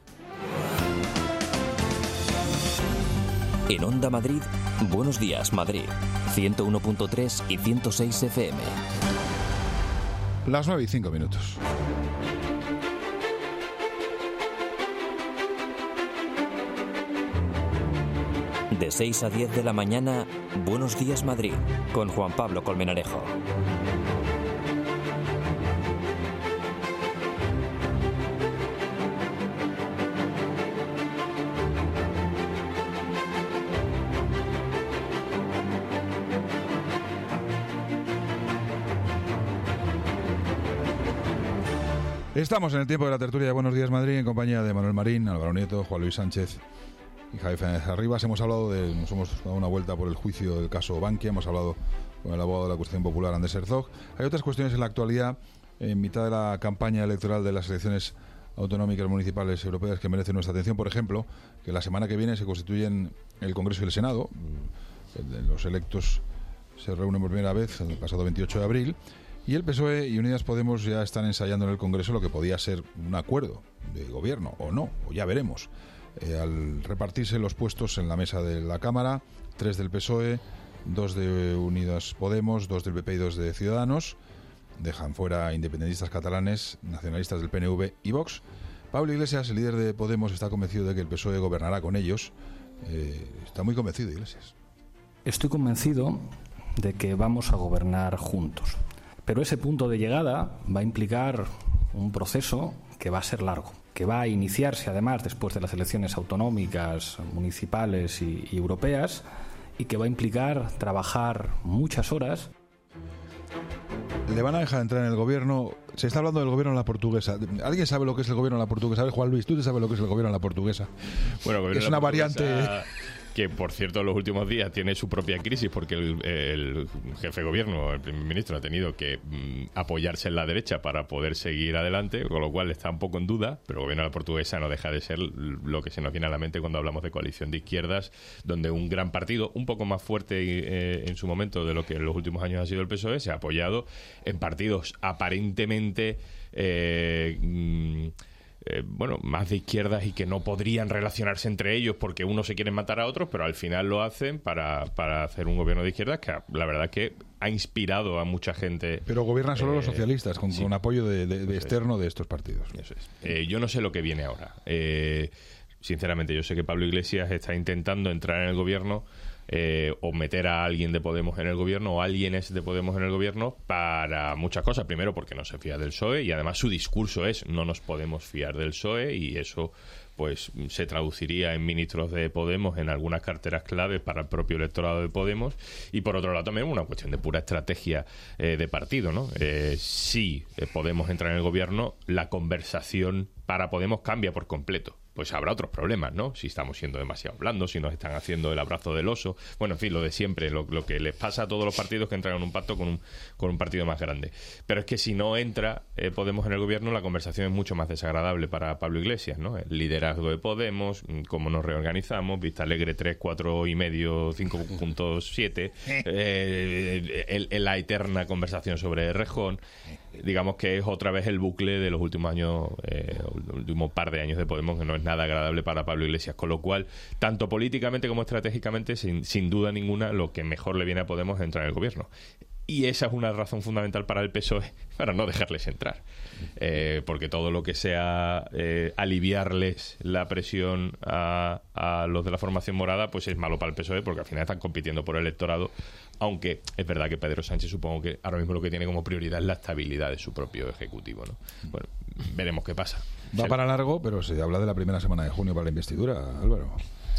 En Onda Madrid, Buenos Días Madrid, ciento uno punto tres y ciento seis F M. Las nueve y cinco minutos. De seis a diez de la mañana, Buenos Días Madrid, con Juan Pablo Colmenarejo. Estamos en el tiempo de la tertulia de Buenos Días Madrid en compañía de Manuel Marín, Álvaro Nieto, Juan Luis Sánchez y Javier Fernández Arribas. Hemos hablado de, nos hemos dado una vuelta por el juicio del caso Bankia, hemos hablado con el abogado de la Cuestión Popular, Andrés Herzog. Hay otras cuestiones en la actualidad, en mitad de la campaña electoral de las elecciones autonómicas municipales europeas, que merecen nuestra atención. Por ejemplo, que la semana que viene se constituyen el Congreso y el Senado. Los electos se reúnen por primera vez el pasado veintiocho de abril. Y el P S O E y Unidas Podemos ya están ensayando en el Congreso lo que podía ser un acuerdo de gobierno, o no, o ya veremos. Eh, al repartirse los puestos en la mesa de la Cámara, tres del P S O E, dos de Unidas Podemos, dos del P P y dos de Ciudadanos, dejan fuera independentistas catalanes, nacionalistas del P N V y Vox. Pablo Iglesias, el líder de Podemos, está convencido de que el P S O E gobernará con ellos. Eh, está muy convencido, Iglesias. Estoy convencido de que vamos a gobernar juntos. Pero ese punto de llegada va a implicar un proceso que va a ser largo, que va a iniciarse además después de las elecciones autonómicas, municipales y, y europeas, y que va a implicar trabajar muchas horas. ¿Le van a dejar entrar en el gobierno? Se está hablando del gobierno en la portuguesa. ¿Alguien sabe lo que es el gobierno en la portuguesa? A ver, Juan Luis, ¿tú te sabes lo que es el gobierno en la portuguesa? Bueno, es una variante... Que, por cierto, en los últimos días tiene su propia crisis porque el, el jefe de gobierno, el primer ministro, ha tenido que mm, apoyarse en la derecha para poder seguir adelante, con lo cual está un poco en duda, pero el gobierno de la portuguesa no deja de ser lo que se nos viene a la mente cuando hablamos de coalición de izquierdas, donde un gran partido, un poco más fuerte eh, en su momento de lo que en los últimos años ha sido el P S O E, se ha apoyado en partidos aparentemente... Eh, mm, Eh, bueno, más de izquierdas y que no podrían relacionarse entre ellos porque unos se quieren matar a otros, pero al final lo hacen para, para hacer un gobierno de izquierdas que la verdad que ha inspirado a mucha gente. Pero gobiernan solo eh, los socialistas, con, sí. con apoyo de, de, de externo es. de estos partidos. Eso es. Eh, yo no sé lo que viene ahora. Eh, sinceramente, yo sé que Pablo Iglesias está intentando entrar en el gobierno Eh, o meter a alguien de Podemos en el gobierno o alguienes de Podemos en el gobierno para muchas cosas. Primero porque no se fía del P S O E y además su discurso es no nos podemos fiar del P S O E y eso pues se traduciría en ministros de Podemos en algunas carteras claves para el propio electorado de Podemos y por otro lado también una cuestión de pura estrategia eh, de partido, ¿no? Eh, si eh, Podemos entra en el gobierno, la conversación para Podemos cambia por completo. Pues habrá otros problemas, ¿no? Si estamos siendo demasiado blandos, si nos están haciendo el abrazo del oso. Bueno, en fin, lo de siempre, lo, lo que les pasa a todos los partidos que entran en un pacto con un, con un partido más grande. Pero es que si no entra eh, Podemos en el gobierno, la conversación es mucho más desagradable para Pablo Iglesias, ¿no? El liderazgo de Podemos, cómo nos reorganizamos, Vista Alegre tres, cuatro y medio, cinco punto siete, eh, el, el, la eterna conversación sobre Errejón. Digamos que es otra vez el bucle de los últimos años, eh, el último par de años de Podemos, que no es nada agradable para Pablo Iglesias, con lo cual, tanto políticamente como estratégicamente, sin, sin duda ninguna, lo que mejor le viene a Podemos es entrar en el gobierno. Y esa es una razón fundamental para el P S O E, para no dejarles entrar. Eh, porque todo lo que sea eh, aliviarles la presión a, a los de la formación morada, pues es malo para el P S O E, porque al final están compitiendo por el electorado. Aunque es verdad que Pedro Sánchez supongo que ahora mismo lo que tiene como prioridad es la estabilidad de su propio ejecutivo, ¿no? Bueno, veremos qué pasa. Va para largo, pero se habla de la primera semana de junio para la investidura, Álvaro.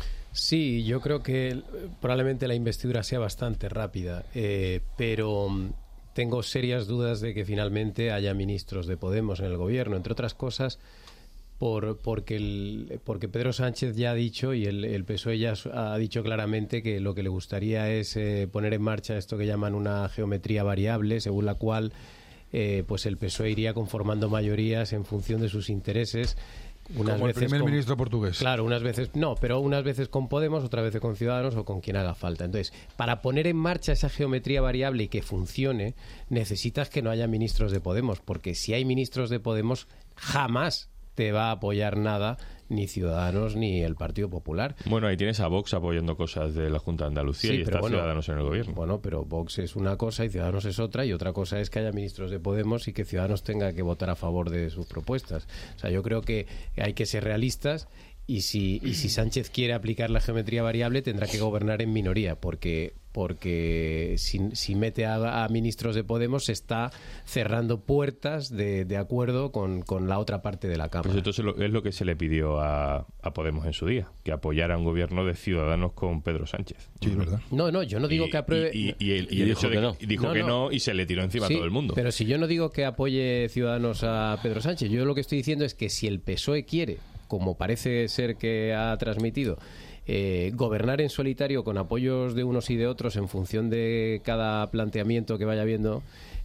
Sí, yo creo que probablemente la investidura sea bastante rápida, eh, pero tengo serias dudas de que finalmente haya ministros de Podemos en el gobierno, entre otras cosas por porque el, porque Pedro Sánchez ya ha dicho y el, el P S O E ya ha dicho claramente que lo que le gustaría es eh, poner en marcha esto que llaman una geometría variable, según la cual eh, pues el P S O E iría conformando mayorías en función de sus intereses. Unas Como el veces primer con, ministro portugués. Claro, unas veces no, pero unas veces con Podemos, otras veces con Ciudadanos o con quien haga falta. Entonces, para poner en marcha esa geometría variable y que funcione, necesitas que no haya ministros de Podemos, porque si hay ministros de Podemos, jamás te va a apoyar nada ni Ciudadanos ni el Partido Popular. Bueno, ahí tienes a Vox apoyando cosas de la Junta de Andalucía, sí, y está bueno, Ciudadanos en el gobierno. Bueno, pero Vox es una cosa y Ciudadanos es otra, y otra cosa es que haya ministros de Podemos y que Ciudadanos tenga que votar a favor de sus propuestas. O sea, yo creo que hay que ser realistas. Y si, y si Sánchez quiere aplicar la geometría variable, tendrá que gobernar en minoría, porque porque si, si mete a, a ministros de Podemos, se está cerrando puertas de, de acuerdo con, con la otra parte de la Cámara. Pues entonces lo, es lo que se le pidió a, a Podemos en su día, que apoyara un gobierno de Ciudadanos con Pedro Sánchez. Sí, verdad. No, no, yo no digo y, que apruebe... Y, y, y, el, y el dijo hecho de que no. Y dijo no, que no. no y se le tiró encima Sí, a todo el mundo. Pero si yo no digo que apoye Ciudadanos a Pedro Sánchez, yo lo que estoy diciendo es que si el P S O E quiere, como parece ser que ha transmitido, eh, gobernar en solitario con apoyos de unos y de otros en función de cada planteamiento que vaya viendo,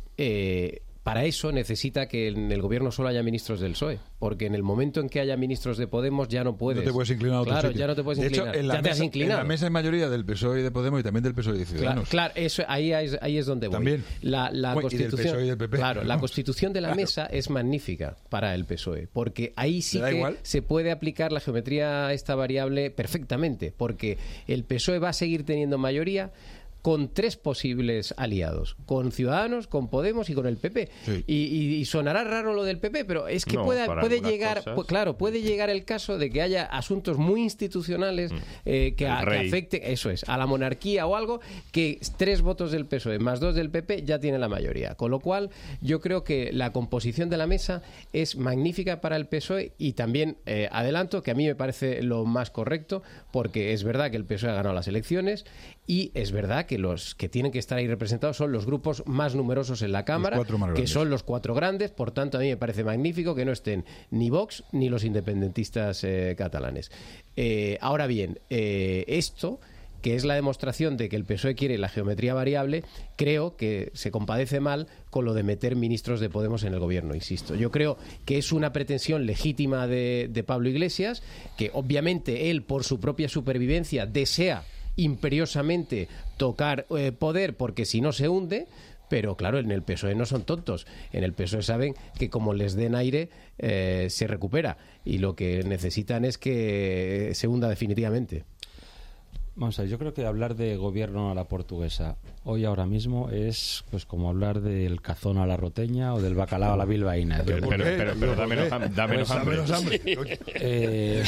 eh, para eso necesita que en el gobierno solo haya ministros del P S O E, porque en el momento en que haya ministros de Podemos ya no puedes. No te puedes inclinar a otro Claro, sitio. ya no te puedes de inclinar. Hecho, en la ya mesa, te has inclinado. En la mesa hay mayoría del P S O E y de Podemos y también del P S O E y de Ciudadanos. Claro, claro, eso, ahí, es, ahí es donde voy. También. La, la Bueno, y del constitución, P S O E y del P P. claro, la Vamos. constitución de la Claro. mesa es magnífica para el P S O E, porque ahí sí ¿Te da que igual? se puede aplicar la geometría esta variable perfectamente, porque el P S O E va a seguir teniendo mayoría con tres posibles aliados, con Ciudadanos, con Podemos y con el P P. Sí. Y, y- y sonará raro lo del P P, pero es que No, puede, para puede algunas llegar, cosas. pu- claro, puede llegar el caso de que haya asuntos muy institucionales eh, que, El a- que rey. afecten, eso es, a la monarquía o algo, que tres votos del P S O E más dos del P P ya tiene la mayoría. Con lo cual, yo creo que la composición de la mesa es magnífica para el P S O E y también eh, adelanto que a mí me parece lo más correcto, porque es verdad que el P S O E ha ganado las elecciones y es verdad que los que tienen que estar ahí representados son los grupos más numerosos en la Cámara, cuatro más que grandes. son los cuatro grandes. Por tanto, a mí me parece magnífico que no estén ni Vox ni los independentistas eh, catalanes. Eh, ahora bien, eh, esto, que es la demostración de que el P S O E quiere la geometría variable, creo que se compadece mal con lo de meter ministros de Podemos en el gobierno, insisto. Yo creo que es una pretensión legítima de, de Pablo Iglesias, que obviamente él, por su propia supervivencia, desea imperiosamente tocar eh, poder, porque si no se hunde. Pero claro, en el P S O E no son tontos. En el P S O E saben que como les den aire, eh, se recupera. Y lo que necesitan es que se hunda definitivamente. Vamos a ver, yo creo que hablar de gobierno a la portuguesa hoy ahora mismo es pues como hablar del cazón a la roteña o del bacalao a la bilbaína. Pero, pero, pero, pero da menos, ham- da menos Pues, hambre. menos hambre. Eh,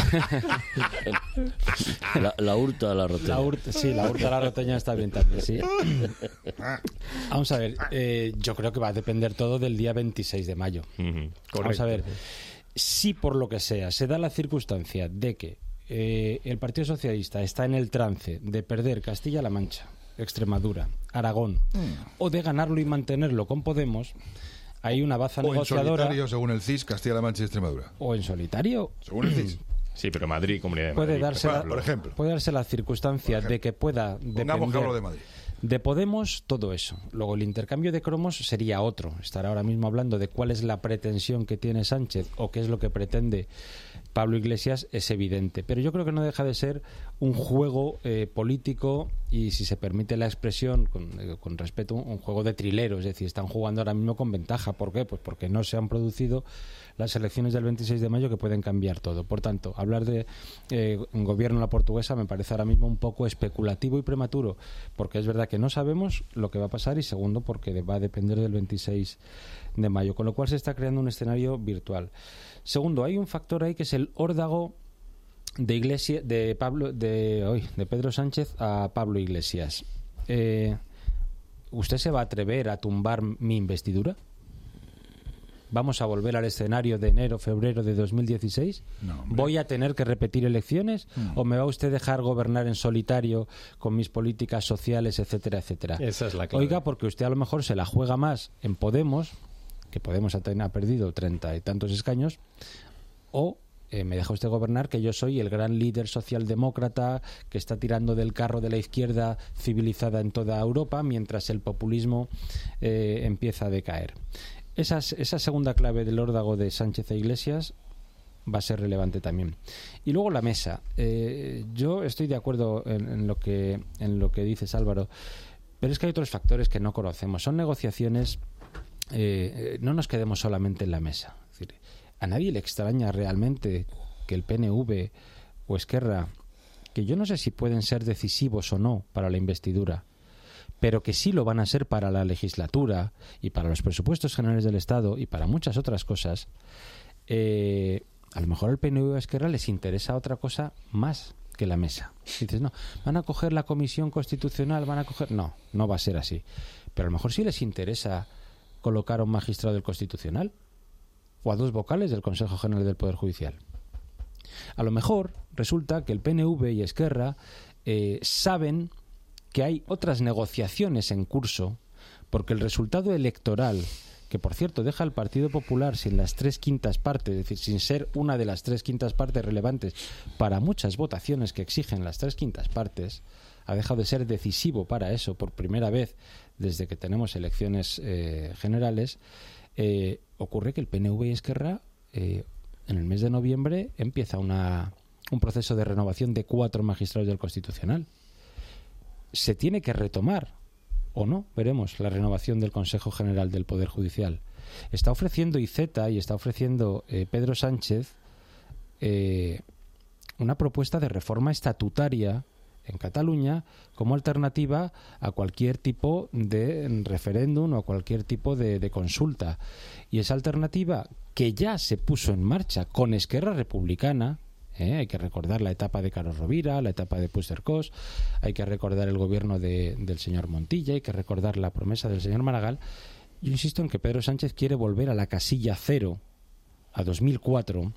La, la hurta a la roteña. la hurta, sí, la hurta a la roteña está bien también, sí. Vamos a ver, eh, yo creo que va a depender todo del día veintiséis de mayo. Ujú. Vamos a ver, si por lo que sea se da la circunstancia de que eh, el Partido Socialista está en el trance de perder Castilla-La Mancha, Extremadura, Aragón, o de ganarlo y mantenerlo con Podemos, hay una baza O en negociadora. solitario, según el C I S, Castilla-La Mancha y Extremadura. O en solitario. Según el C I S. Sí, pero Madrid, Comunidad de Madrid. Puede darse, la, por ejemplo. puede darse la circunstancia Por ejemplo. de que pueda Pongamos que depender hablo de Madrid. de Podemos todo eso. Luego el intercambio de cromos sería otro. Estar ahora mismo hablando de cuál es la pretensión que tiene Sánchez o qué es lo que pretende Pablo Iglesias es evidente. Pero yo creo que no deja de ser un juego eh, político y, si se permite la expresión, con, eh, con respeto, un juego de trilero. Es decir, están jugando ahora mismo con ventaja. ¿Por qué? Pues porque no se han producido las elecciones del veintiséis de mayo que pueden cambiar todo. Por tanto, hablar de eh, un gobierno a la portuguesa me parece ahora mismo un poco especulativo y prematuro, porque es verdad que no sabemos lo que va a pasar y segundo, porque va a depender del veintiséis de mayo, con lo cual se está creando un escenario virtual. Segundo, hay un factor ahí que es el órdago de Iglesia, de Pablo, de hoy, de Pedro Sánchez a Pablo Iglesias. Eh, ¿Usted se va a atrever a tumbar mi investidura? ¿Vamos a volver al escenario de enero, febrero de dos mil dieciséis? No, hombre. ¿Voy a tener que repetir elecciones? Mm. ¿O me va usted a dejar gobernar en solitario con mis políticas sociales, etcétera, etcétera? Esa es la clave. Oiga, porque usted a lo mejor se la juega más en Podemos, que Podemos ha, ten- ha perdido treinta y tantos escaños, o eh, me deja usted gobernar, que yo soy el gran líder socialdemócrata que está tirando del carro de la izquierda civilizada en toda Europa, mientras el populismo eh, empieza a decaer. esa, esa segunda clave del órdago de Sánchez e Iglesias va a ser relevante también. Y luego la mesa. Eh, yo estoy de acuerdo en, en lo que en lo que dices, Álvaro, pero es que hay otros factores que no conocemos. Son negociaciones. Eh, no nos quedemos solamente en la mesa. Es decir, a nadie le extraña realmente que el P N V o Esquerra, que yo no sé si pueden ser decisivos o no para la investidura, pero que sí lo van a ser para la legislatura y para los presupuestos generales del Estado y para muchas otras cosas. Eh, a lo mejor al P N V o a Esquerra les interesa otra cosa más que la mesa. Dices, no, van a coger la Comisión Constitucional, van a coger... No, no va a ser así. Pero a lo mejor sí les interesa colocar a un magistrado del Constitucional o a dos vocales del Consejo General del Poder Judicial. A lo mejor resulta que el P N V y Esquerra eh, saben que hay otras negociaciones en curso, porque el resultado electoral, que por cierto deja al Partido Popular sin las tres quintas partes, es decir, sin ser una de las tres quintas partes relevantes para muchas votaciones que exigen las tres quintas partes, ha dejado de ser decisivo para eso por primera vez desde que tenemos elecciones eh, generales. Eh, ocurre que el P N V y Esquerra eh, en el mes de noviembre empieza una, un proceso de renovación de cuatro magistrados del Constitucional. Se tiene que retomar, o no, veremos, la renovación del Consejo General del Poder Judicial. Está ofreciendo I Z y está ofreciendo eh, Pedro Sánchez eh, una propuesta de reforma estatutaria en Cataluña como alternativa a cualquier tipo de referéndum o a cualquier tipo de, de consulta. Y esa alternativa, que ya se puso en marcha con Esquerra Republicana, ¿eh? Hay que recordar la etapa de Carlos Rovira, la etapa de Puigcercós, hay que recordar el gobierno de, del señor Montilla, hay que recordar la promesa del señor Maragall. Yo insisto en que Pedro Sánchez quiere volver a la casilla cero, a dos mil cuatro,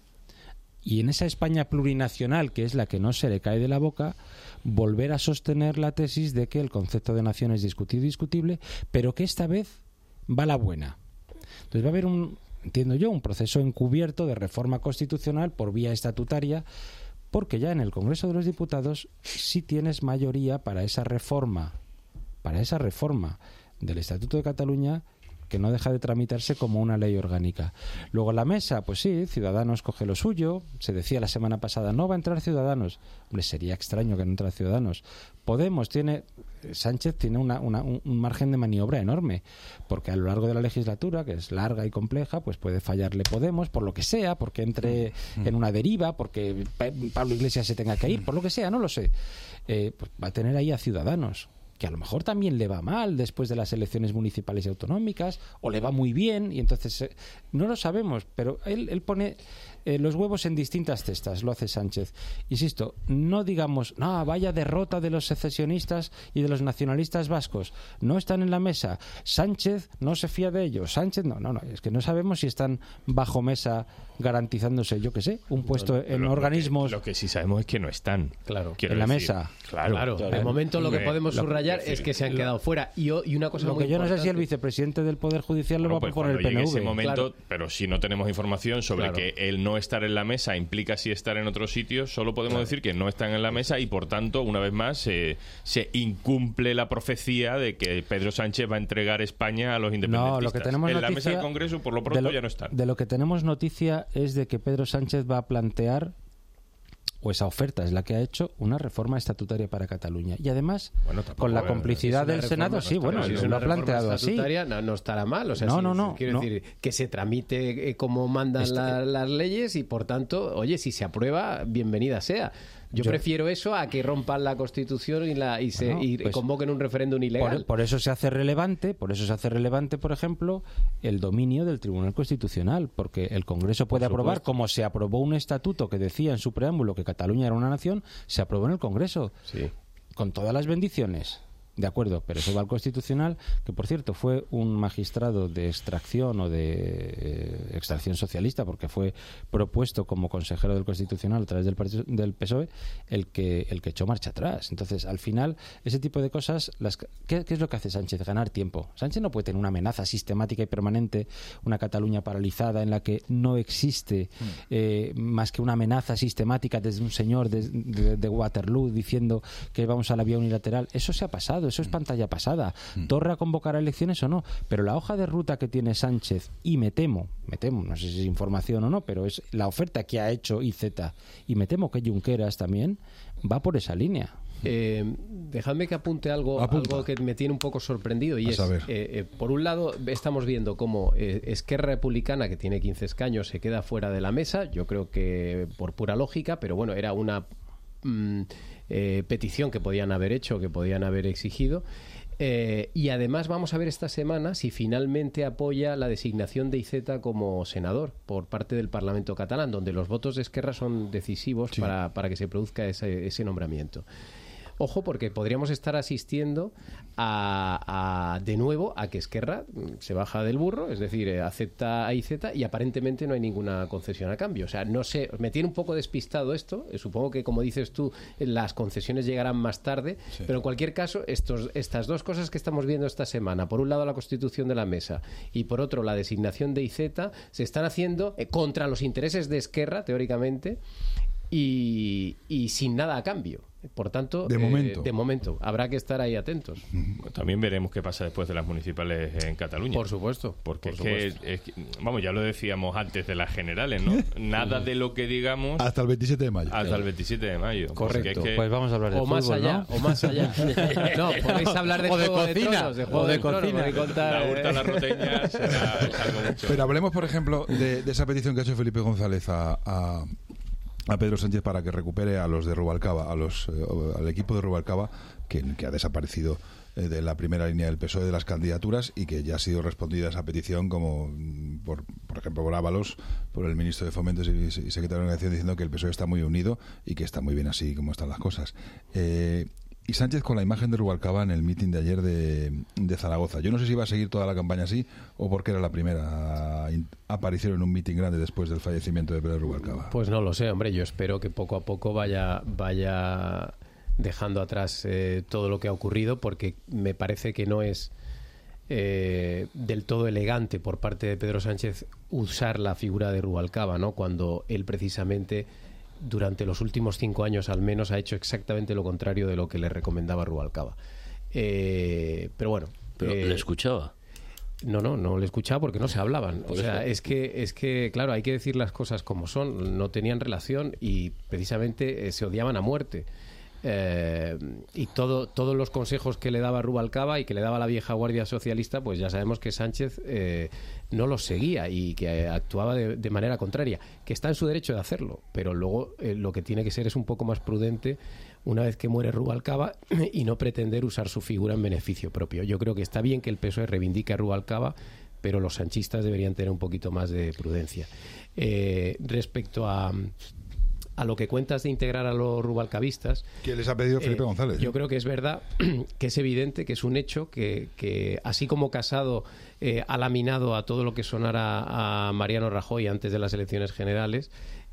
y en esa España plurinacional, que es la que no se le cae de la boca, volver a sostener la tesis de que el concepto de nación es discutido y discutible, pero que esta vez va a la buena. Entonces va a haber un, entiendo yo, un proceso encubierto de reforma constitucional por vía estatutaria, porque ya en el Congreso de los Diputados sí tienes mayoría para esa reforma, para esa reforma del Estatuto de Cataluña, que no deja de tramitarse como una ley orgánica. Luego la mesa, pues sí, Ciudadanos coge lo suyo. Se decía la semana pasada, no va a entrar Ciudadanos. Hombre, sería extraño que no entrara Ciudadanos. Podemos tiene, Sánchez tiene una, una, un margen de maniobra enorme, porque a lo largo de la legislatura, que es larga y compleja, pues puede fallarle Podemos, por lo que sea, porque entre en una deriva, porque Pablo Iglesias se tenga que ir, por lo que sea, no lo sé. Eh, pues va a tener ahí a Ciudadanos, que a lo mejor también le va mal después de las elecciones municipales y autonómicas, o le va muy bien, y entonces eh, no lo sabemos, pero él, él pone eh, los huevos en distintas cestas, lo hace Sánchez. Insisto, no digamos, no, vaya derrota de los secesionistas y de los nacionalistas vascos, no están en la mesa, Sánchez no se fía de ellos, Sánchez no, no, no, es que no sabemos si están bajo mesa garantizándose, yo qué sé, un puesto no, en lo, organismos. Lo que, lo que sí sabemos es que no están. Claro. En la decir, mesa. Claro. claro. claro. De momento lo que podemos lo, subrayar decir, es que se han quedado lo, fuera. Y, y una cosa lo muy que yo importante, no sé si el vicepresidente del Poder Judicial lo bueno, va pues a proponer el P N V. Ese momento, claro. Pero si no tenemos información sobre claro. que el no estar en la mesa implica sí estar en otro sitio, solo podemos claro. decir que no están en la mesa y por tanto, una vez más, se, se incumple la profecía de que Pedro Sánchez va a entregar España a los independentistas. No, lo que tenemos en noticia, la mesa del Congreso, por lo pronto, lo, ya no están. De lo que tenemos noticia es de que Pedro Sánchez va a plantear, o esa oferta es la que ha hecho, una reforma estatutaria para Cataluña. Y además, bueno, con la complicidad del Senado, sí, bueno, si se lo ha planteado así. No, no estará mal, o sea, no, si, no, no, quiero no. decir, que se tramite como mandan este... la, las leyes y, por tanto, oye, si se aprueba, bienvenida sea. Yo, Yo prefiero eso a que rompan la Constitución y la y se bueno, y pues, convoquen un referéndum ilegal. Por, por eso se hace relevante, por eso se hace relevante, por ejemplo, el dominio del Tribunal Constitucional, porque el Congreso puede aprobar, como se aprobó un estatuto que decía en su preámbulo que Cataluña era una nación, se aprobó en el Congreso, sí. con todas las bendiciones. De acuerdo, pero eso va al Constitucional, que por cierto fue un magistrado de extracción o de eh, extracción socialista, porque fue propuesto como consejero del Constitucional a través del, del P S O E, el que el que echó marcha atrás. Entonces, al final, ese tipo de cosas, las, ¿qué, ¿qué es lo que hace Sánchez? Ganar tiempo. Sánchez no puede tener una amenaza sistemática y permanente, una Cataluña paralizada en la que no existe eh, más que una amenaza sistemática desde un señor de, de, de Waterloo diciendo que vamos a la vía unilateral. Eso se ha pasado. pasado, eso es pantalla pasada. Torra convocará elecciones o no, pero la hoja de ruta que tiene Sánchez, y me temo, me temo, no sé si es información o no, pero es la oferta que ha hecho I Z, y me temo que Junqueras también, va por esa línea. Eh, dejadme que apunte algo, algo que me tiene un poco sorprendido, y es, eh, eh, por un lado estamos viendo cómo eh, Esquerra Republicana, que tiene quince escaños, se queda fuera de la mesa, yo creo que por pura lógica, pero bueno, era una mm, eh, petición que podían haber hecho, que podían haber exigido. Eh, y además vamos a ver esta semana si finalmente apoya la designación de I Z como senador por parte del Parlamento catalán, donde los votos de Esquerra son decisivos sí. para, para que se produzca ese, ese nombramiento. Ojo, porque podríamos estar asistiendo a, a de nuevo a que Esquerra se baja del burro, es decir, eh, acepta a I Z y aparentemente no hay ninguna concesión a cambio. O sea, no sé, me tiene un poco despistado esto. Eh, supongo que, como dices tú, las concesiones llegarán más tarde, sí. pero en cualquier caso, estos, estas dos cosas que estamos viendo esta semana, por un lado la constitución de la mesa y por otro la designación de I Z, se están haciendo eh, contra los intereses de Esquerra, teóricamente, y, y sin nada a cambio. Por tanto, de, eh, momento. de momento, habrá que estar ahí atentos. También veremos qué pasa después de las municipales en Cataluña. Por supuesto. Porque por es, supuesto. Que, es que, vamos, ya lo decíamos antes de las generales, ¿no? Nada de lo que digamos... Hasta el veintisiete de mayo. Hasta claro. el veintisiete de mayo. Correcto. Es que... Pues vamos a hablar de o fútbol, más allá, ¿no? O más allá. No, podéis hablar de, o de juego cocina. De tronos, de juego o de, de cocina. Tronos, contar, la hurta, la roteña, será es algo mucho. Pero hablemos, por ejemplo, de, de esa petición que ha hecho Felipe González a... a... a Pedro Sánchez para que recupere a los de Rubalcaba, a los eh, al equipo de Rubalcaba que, que ha desaparecido eh, de la primera línea del P S O E de las candidaturas y que ya ha sido respondida esa petición como por, por ejemplo por Ábalos, por el ministro de Fomento y, y secretario de Organización, diciendo que el P S O E está muy unido y que está muy bien así como están las cosas. Eh, y Sánchez con la imagen de Rubalcaba en el mitin de ayer de, de Zaragoza. Yo no sé si va a seguir toda la campaña así o porque era la primera aparición en un mitin grande después del fallecimiento de Pedro Rubalcaba. Pues no lo sé, hombre. Yo espero que poco a poco vaya, vaya dejando atrás eh, todo lo que ha ocurrido, porque me parece que no es eh, del todo elegante por parte de Pedro Sánchez usar la figura de Rubalcaba, ¿no? Cuando él precisamente... durante los últimos cinco años al menos ha hecho exactamente lo contrario de lo que le recomendaba Rubalcaba. Eh, pero bueno... ¿Pero eh, le escuchaba? No, no, no le escuchaba porque no se hablaban. Por o sea, eso. es que, es que, claro, hay que decir las cosas como son. No tenían relación y precisamente eh, se odiaban a muerte. Eh, y todo, todos los consejos que le daba Rubalcaba y que le daba la vieja guardia socialista, pues ya sabemos que Sánchez eh, no los seguía y que actuaba de, de manera contraria, que está en su derecho de hacerlo, pero luego eh, lo que tiene que ser es un poco más prudente una vez que muere Rubalcaba y no pretender usar su figura en beneficio propio. Yo creo que está bien que el P S O E reivindique a Rubalcaba, pero los sanchistas deberían tener un poquito más de prudencia. Eh, respecto a... a lo que cuentas de integrar a los rubalcabistas... ¿Qué les ha pedido Felipe eh, González? Yo creo que es verdad, que es evidente, que es un hecho, que, que así como Casado eh, ha laminado a todo lo que sonara a Mariano Rajoy antes de las elecciones generales,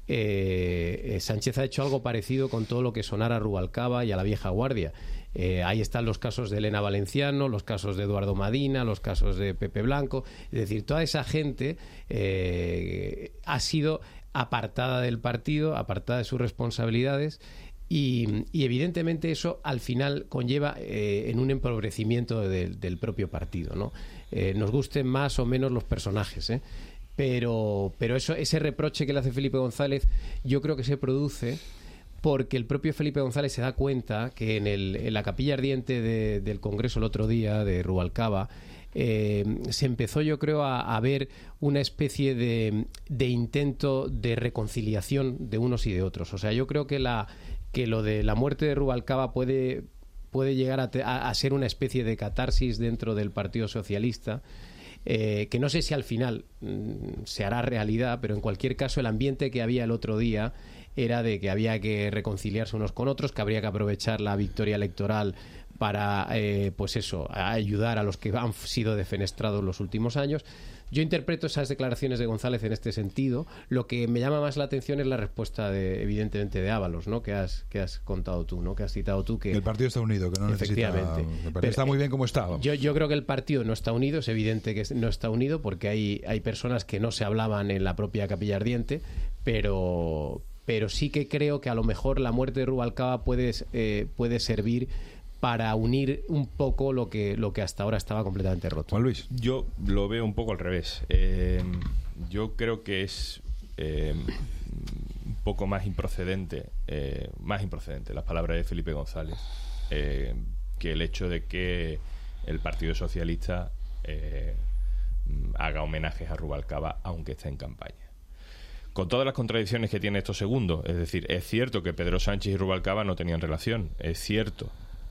eh, Sánchez ha hecho algo parecido con todo lo que sonara a Rubalcaba y a la vieja guardia. Eh, ahí están los casos de Elena Valenciano, los casos de Eduardo Madina, los casos de Pepe Blanco. Es decir, toda esa gente eh, ha sido... apartada del partido, apartada de sus responsabilidades y, y evidentemente eso al final conlleva eh, en un empobrecimiento de, del propio partido, ¿no? Eh, nos gusten más o menos los personajes, ¿eh? pero, pero eso, ese reproche que le hace Felipe González yo creo que se produce porque el propio Felipe González se da cuenta que en, el, en la capilla ardiente de, del Congreso el otro día de Rubalcaba Eh, se empezó, yo creo, a, a ver una especie de, de intento de reconciliación de unos y de otros. O sea, yo creo que la que lo de la muerte de Rubalcaba puede, puede llegar a, te, a, a ser una especie de catarsis dentro del Partido Socialista, eh, que no sé si al final mmm, se hará realidad, pero en cualquier caso el ambiente que había el otro día era de que había que reconciliarse unos con otros, que habría que aprovechar la victoria electoral para, eh, pues eso, ayudar a los que han sido defenestrados los últimos años. Yo interpreto esas declaraciones de González en este sentido. Lo que me llama más la atención es la respuesta, de, evidentemente, de Ábalos, ¿no? Que has, que has contado tú, ¿no? Que has citado tú. Que el partido está unido, que no necesita... El partido Pero, está muy bien como está. Yo, yo creo que el partido no está unido. Es evidente que no está unido porque hay, hay personas que no se hablaban en la propia capilla ardiente, pero... pero sí que creo que a lo mejor la muerte de Rubalcaba puede, eh, puede servir para unir un poco lo que, lo que hasta ahora estaba completamente roto. Juan Luis. Yo lo veo un poco al revés. Eh, yo creo que es eh, un poco más improcedente, eh, más improcedente las palabras de Felipe González, eh, que el hecho de que el Partido Socialista eh, haga homenajes a Rubalcaba aunque esté en campaña. Con todas las contradicciones que tiene esto segundo, es decir, es cierto que Pedro Sánchez y Rubalcaba no tenían relación, es cierto,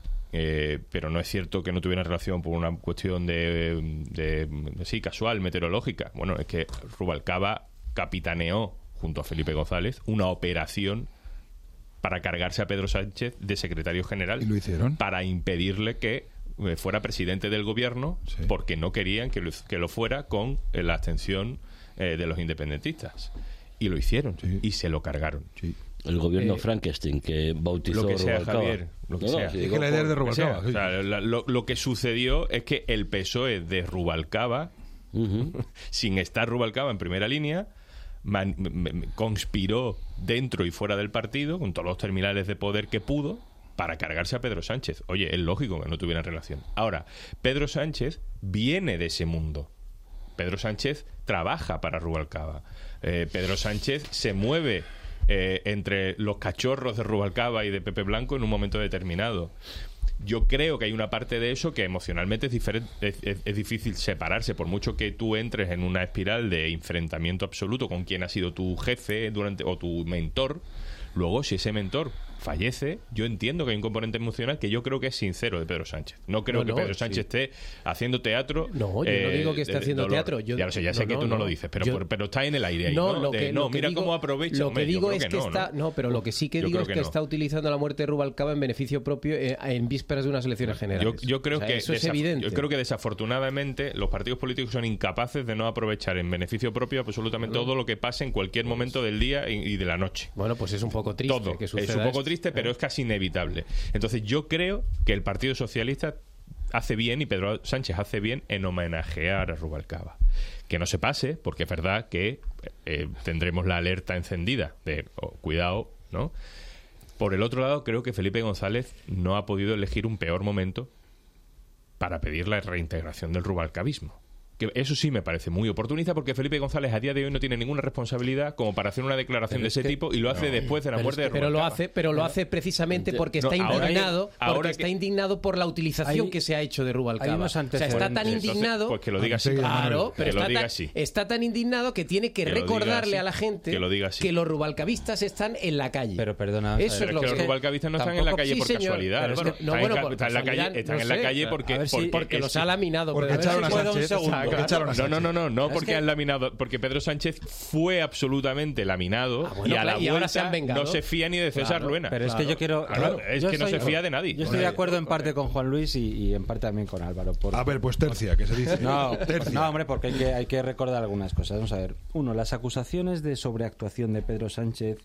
eh, pero no es cierto que no tuvieran relación por una cuestión de, de, de sí, casual, meteorológica. Bueno, es que Rubalcaba capitaneó, junto a Felipe González, una operación para cargarse a Pedro Sánchez de secretario general. ¿Y lo hicieron? Para impedirle que eh, fuera presidente del gobierno, sí. porque no querían que lo, que lo fuera con eh, la abstención eh, de los independentistas. Y lo hicieron, sí. y se lo cargaron. Sí. El gobierno eh, Frankenstein que bautizó lo que sea, Rubalcaba. Javier, lo que no, sea. No, si es que la idea es de Rubalcaba. O sea, la, lo, lo que sucedió es que el P S O E de Rubalcaba, uh-huh. sin estar Rubalcaba en primera línea, man, me, me, conspiró dentro y fuera del partido, con todos los terminales de poder que pudo, para cargarse a Pedro Sánchez. Oye, es lógico que no tuvieran relación. Ahora, Pedro Sánchez viene de ese mundo. Pedro Sánchez trabaja para Rubalcaba. Eh, Pedro Sánchez se mueve eh, entre los cachorros de Rubalcaba y de Pepe Blanco en un momento determinado. Yo creo que hay una parte de eso que emocionalmente es, diferente, es, es, es difícil separarse, por mucho que tú entres en una espiral de enfrentamiento absoluto con quien ha sido tu jefe durante o tu mentor. Luego, si ese mentor fallece, yo entiendo que hay un componente emocional que yo creo que es sincero de Pedro Sánchez. No creo no, que Pedro no, Sánchez sí. esté haciendo teatro. No, yo eh, no digo que esté haciendo dolor. teatro. Yo, ya lo sé, ya sé no, que no, tú no, no lo dices, pero, yo, por, pero está en el aire ahí. No, no, lo de, que, no lo que mira digo, cómo aprovecha. Lo que hombre, digo es que, que no, está. ¿no? No, pero lo que sí que digo es que, que no. está utilizando la muerte de Rubalcaba en beneficio propio eh, en vísperas de unas elecciones generales. Yo, yo creo o sea, que eso es evidente. Yo creo que desafortunadamente los partidos políticos son incapaces de no aprovechar en beneficio propio absolutamente todo lo que pase en cualquier momento del día y, y de la noche. Bueno, pues es un poco triste. Todo. Que es un poco triste, pero es casi inevitable. Entonces yo creo que el Partido Socialista hace bien y Pedro Sánchez hace bien en homenajear a Rubalcaba. Que no se pase, porque es verdad que eh, tendremos la alerta encendida de oh, cuidado, ¿no? Por el otro lado, creo que Felipe González no ha podido elegir un peor momento para pedir la reintegración del rubalcabismo. Que eso sí me parece muy oportunista, porque Felipe González a día de hoy no tiene ninguna responsabilidad como para hacer una declaración de ese que, tipo y lo hace no, después de la muerte es que, de Rubalcaba. Pero lo hace, pero lo hace precisamente porque no, está indignado, hay, porque está que, indignado por la utilización hay, que se ha hecho de Rubalcaba. O sea, está tan indignado, pues que lo diga así. Claro, pero que está, diga tan, así. está tan indignado que tiene que, que recordarle a la gente que, lo diga así. que los rubalcabistas están en la calle. Pero perdona, eso es lo que los rubalcabistas no están en la calle por casualidad. Están en la calle porque los ha laminado. Porque echaron a Sánchez. No, no, no, no, porque que... han laminado, porque Pedro Sánchez fue absolutamente laminado ah, bueno, y a la y vuelta se no se fía ni de César claro, Luena. Pero es que yo quiero, claro, es yo que no se fía de nadie. Yo estoy de acuerdo en parte con Juan Luis y, y en parte también con Álvaro. Por... A ver, pues tercia, que se dice. No, tercia. no, hombre, porque hay que, hay que recordar algunas cosas. Vamos a ver. Uno, las acusaciones de sobreactuación de Pedro Sánchez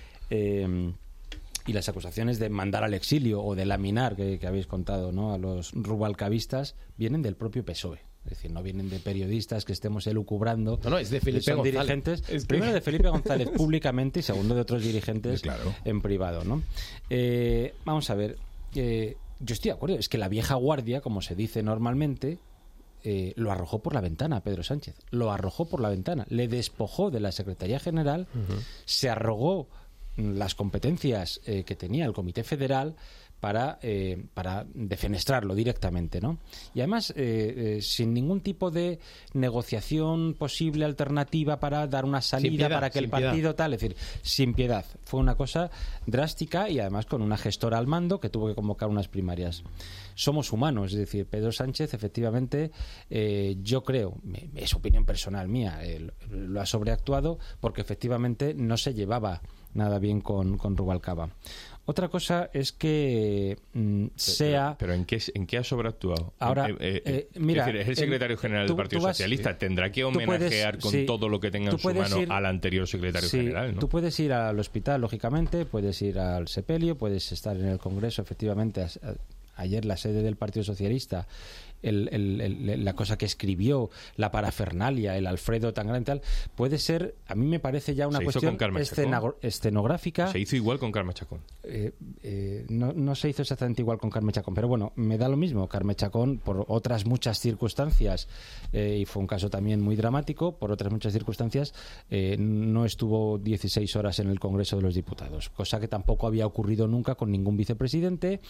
eh, y las acusaciones de mandar al exilio o de laminar que, que habéis contado, ¿no?, a los rubalcabistas vienen del propio P S O E. Es decir, no vienen de periodistas que estemos elucubrando. No, no, es de Felipe González. Dirigentes, es que... primero de Felipe González públicamente y segundo de otros dirigentes claro. en privado, ¿no? Eh, vamos a ver. Eh, yo estoy de acuerdo. Es que la vieja guardia, como se dice normalmente, eh, lo arrojó por la ventana Pedro Sánchez. Lo arrojó por la ventana. Le despojó de la Secretaría General, uh-huh. se arrogó las competencias eh, que tenía el Comité Federal para, eh, para defenestrarlo directamente, ¿no? Y además, eh, eh, sin ningún tipo de negociación posible, alternativa para dar una salida piedad, para que el partido piedad. tal, es decir, sin piedad. Fue una cosa drástica y además con una gestora al mando que tuvo que convocar unas primarias. Somos humanos, es decir, Pedro Sánchez efectivamente, eh, yo creo, es opinión personal mía, eh, lo ha sobreactuado porque efectivamente no se llevaba nada bien con, con Rubalcaba. Otra cosa es que mm, sea... Pero, pero ¿en, qué, ¿en qué ha sobreactuado? Ahora, eh, eh, eh, mira... Es, decir, es el secretario eh, general tú, del Partido vas, Socialista. Tendrá que homenajear puedes, con sí, todo lo que tenga en su mano ir, al anterior secretario sí, general, ¿no? Tú puedes ir al hospital, lógicamente, puedes ir al sepelio, puedes estar en el Congreso, efectivamente. A, a, ayer la sede del Partido Socialista el, el, el, la cosa que escribió, la parafernalia, el Alfredo tan grande tal, puede ser, a mí me parece ya una se cuestión escena, escenográfica. Se hizo igual con Carme Chacón. Eh, eh, no, no se hizo exactamente igual con Carme Chacón, pero bueno, me da lo mismo. Carme Chacón, por otras muchas circunstancias, eh, y fue un caso también muy dramático, por otras muchas circunstancias, eh, no estuvo dieciséis horas en el Congreso de los Diputados, cosa que tampoco había ocurrido nunca con ningún vicepresidente,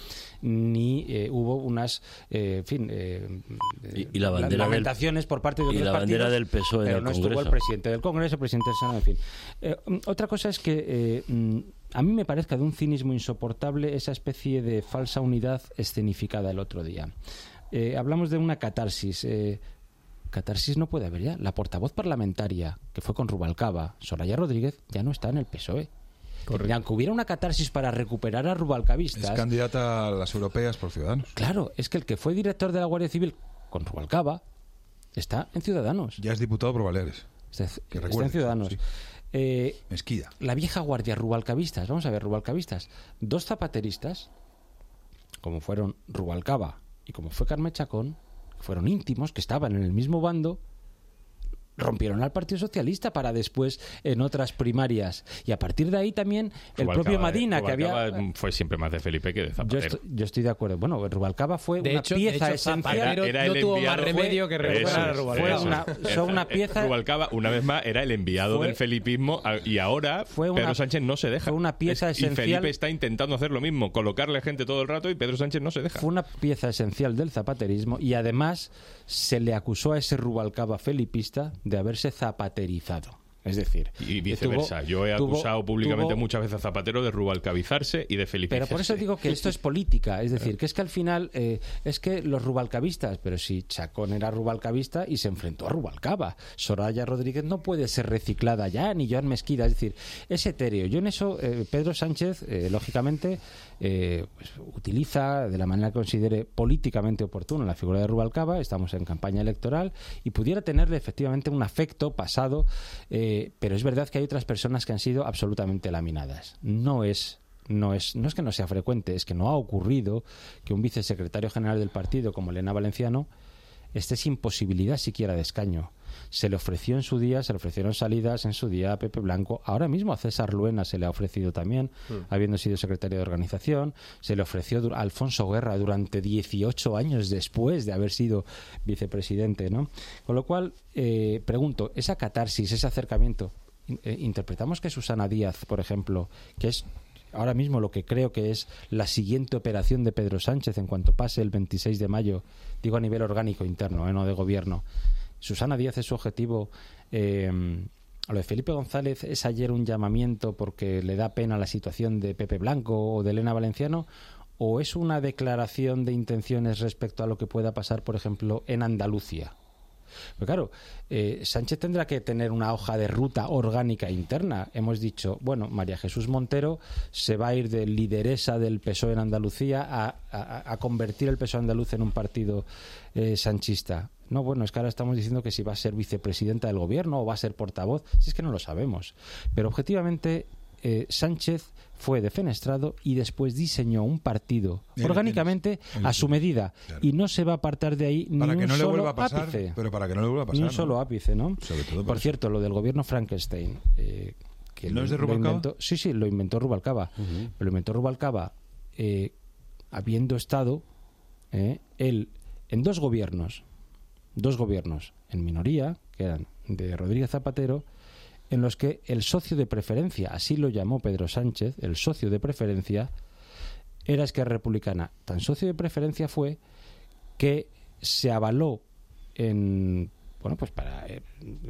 ni eh, hubo unas, eh, en fin, eh, y, y la bandera lamentaciones del, por parte de otros y la partidos, bandera del P S O E pero en el no Congreso. Estuvo el presidente del Congreso, el presidente del Senado, en fin. Eh, otra cosa es que eh, a mí me parezca de un cinismo insoportable esa especie de falsa unidad escenificada el otro día. Eh, hablamos de una catarsis. Eh, catarsis no puede haber ya. La portavoz parlamentaria, que fue con Rubalcaba, Soraya Rodríguez, ya no está en el P S O E. Y aunque hubiera una catarsis para recuperar a rubalcabistas... Es candidata a las europeas por Ciudadanos. Claro, es que el que fue director de la Guardia Civil con Rubalcaba está en Ciudadanos. Ya es diputado por Baleares. Está, está en Ciudadanos. Sí. Eh, Mesquida. La vieja guardia, rubalcabistas. Vamos a ver, rubalcabistas. Dos zapateristas, como fueron Rubalcaba y como fue Carme Chacón, fueron íntimos, que estaban en el mismo bando, rompieron al Partido Socialista para después en otras primarias, y a partir de ahí también el Rubalcaba, propio Madina, eh, que había fue siempre más de Felipe que de Zapatero. Yo estoy, yo estoy de acuerdo. Bueno, Rubalcaba fue de una hecho, pieza de hecho, esencial. Zapatero era, era no el tuvo enviado, más remedio que recuperar a Rubalcaba. Fue una, fue una pieza. Rubalcaba, una vez más, era el enviado fue, del felipismo, y ahora fue una, Pedro Sánchez no se deja. Fue una pieza es, esencial. Y Felipe está intentando hacer lo mismo, colocarle gente todo el rato, y Pedro Sánchez no se deja. Fue una pieza esencial del zapaterismo, y además se le acusó a ese Rubalcaba felipista de haberse zapaterizado. Es decir, y viceversa. Tuvo, Yo he acusado tuvo, públicamente tuvo, muchas veces a Zapatero de rubalcabizarse y de felipizarse. Pero por eso digo que esto es política. Es decir, que es que al final eh, es que los rubalcabistas, pero si Chacón era rubalcabista y se enfrentó a Rubalcaba, Soraya Rodríguez no puede ser reciclada ya, ni Joan Mesquida. Es decir, es etéreo. Yo en eso, eh, Pedro Sánchez, eh, lógicamente, eh, pues, utiliza de la manera que considere políticamente oportuna la figura de Rubalcaba. Estamos en campaña electoral y pudiera tenerle efectivamente un afecto pasado. Eh, Eh, pero es verdad que hay otras personas que han sido absolutamente laminadas. No es, no es, no es que no sea frecuente, es que no ha ocurrido que un vicesecretario general del partido como Elena Valenciano esté sin posibilidad siquiera de escaño. Se le ofreció en su día, se le ofrecieron salidas en su día a Pepe Blanco. Ahora mismo a César Luena se le ha ofrecido también, mm. habiendo sido secretario de organización. Se le ofreció a Alfonso Guerra durante dieciocho años después de haber sido vicepresidente, ¿no? Con lo cual, eh, pregunto, esa catarsis, ese acercamiento, eh, interpretamos que Susana Díaz, por ejemplo, que es ahora mismo lo que creo que es la siguiente operación de Pedro Sánchez en cuanto pase el veintiséis de mayo, digo a nivel orgánico interno, ¿eh? No de gobierno. Susana Díaz es su objetivo. Eh, lo de Felipe González es ayer un llamamiento porque le da pena la situación de Pepe Blanco o de Elena Valenciano, o es una declaración de intenciones respecto a lo que pueda pasar, por ejemplo, en Andalucía. Pero claro, eh, Sánchez tendrá que tener una hoja de ruta orgánica interna. Hemos dicho, bueno, María Jesús Montero se va a ir de lideresa del P S O E en Andalucía a, a, a convertir el P S O E andaluz en un partido eh, sanchista. No, bueno, es que ahora estamos diciendo que si va a ser vicepresidenta del gobierno o va a ser portavoz, si es que no lo sabemos. Pero objetivamente eh, Sánchez fue defenestrado y después diseñó un partido el, orgánicamente el, el, a su medida, claro. Y no se va a apartar de ahí para ni que un no solo le vuelva a pasar, ápice. Pero para que no le vuelva a pasar, ni un ¿no? solo ápice, ¿no? Sobre todo por, por eso. cierto, lo del gobierno Frankenstein, eh, que ¿no lo, es de lo Rubalcaba? Inventó, sí, sí, lo inventó Rubalcaba. Uh-huh. Pero lo inventó Rubalcaba eh, habiendo estado eh, él en dos gobiernos, dos gobiernos en minoría, que eran de Rodríguez Zapatero, en los que el socio de preferencia, así lo llamó Pedro Sánchez, el socio de preferencia era Esquerra Republicana. Tan socio de preferencia fue que se avaló en, bueno, pues para eh,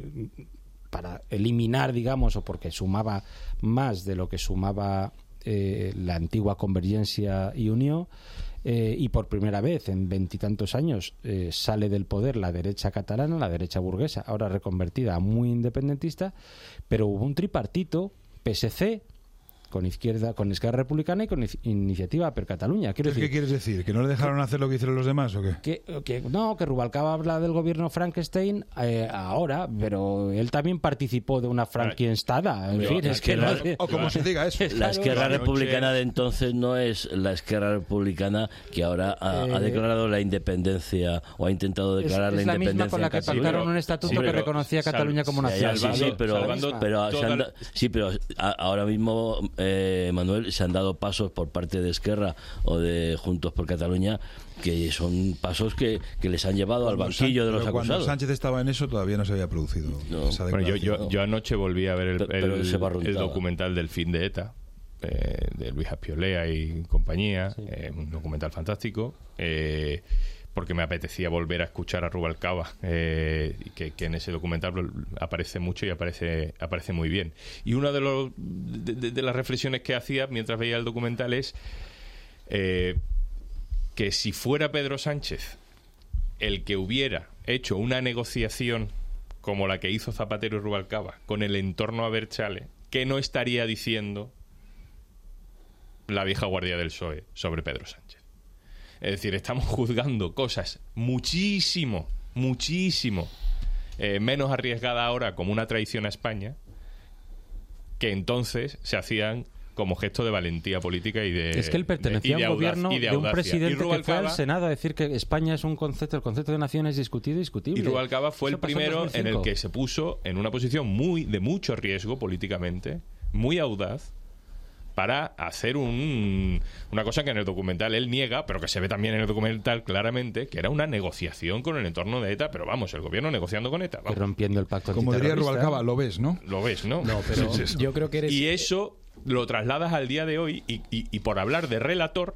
para eliminar, digamos, o porque sumaba más de lo que sumaba eh, la antigua Convergencia y Unió, eh, y por primera vez en veintitantos años eh, sale del poder la derecha catalana, la derecha burguesa, ahora reconvertida a muy independentista, pero hubo un tripartito, P S C, con Izquierda, con Esquerra Republicana y con Iniciativa per Catalunya. Quiero decir, ¿qué quieres decir? ¿Que no le dejaron hacer lo que hicieron los demás o qué? Que, que no, que Rubalcaba habla del gobierno Frankenstein eh, ahora, pero él también participó de una Frankensteada. En fin, es que no, o como se diga eso. La Esquerra Republicana de entonces no es la Esquerra Republicana que ahora ha, eh, ha declarado la independencia o ha intentado declarar es, la es independencia. La misma con la que pactaron un estatuto sí, que reconocía a Cataluña como nación. Sí, sí, pero, pero se han da, sí, pero a, ahora mismo, eh, Manuel, se han dado pasos por parte de Esquerra o de Juntos por Cataluña que son pasos que, que les han llevado al banquillo de los acusados. Cuando Sánchez estaba en eso todavía no se había producido no. esa bueno, yo, yo, yo anoche volví a ver el, pero, el, pero el documental del fin de ETA, eh, de Luis Aspiolea y compañía, sí. eh, un documental fantástico, eh, porque me apetecía volver a escuchar a Rubalcaba, eh, que, que en ese documental aparece mucho y aparece aparece muy bien. Y una de, los, de, de, de las reflexiones que hacía mientras veía el documental es eh, que si fuera Pedro Sánchez el que hubiera hecho una negociación como la que hizo Zapatero y Rubalcaba con el entorno Abertzale, ¿qué no estaría diciendo la vieja guardia del P S O E sobre Pedro Sánchez? Es decir, estamos juzgando cosas muchísimo, muchísimo eh, menos arriesgadas ahora como una traición a España, que entonces se hacían como gesto de valentía política y de es que él pertenecía de, a un gobierno de, de un presidente que fue al Senado a decir que España es un concepto, el concepto de nación es discutido y discutible. Y Rubalcaba fue Eso el primero en, en el que se puso en una posición muy de mucho riesgo políticamente, muy audaz, para hacer un, una cosa que en el documental él niega, pero que se ve también en el documental claramente, que era una negociación con el entorno de ETA, pero vamos, el gobierno negociando con ETA. Vamos. Rompiendo el pacto como diría Rubalcaba, lo ves, ¿no? Lo ves, ¿no? No, pero es yo creo que eres... Y eso lo trasladas al día de hoy y, y, y por hablar de relator,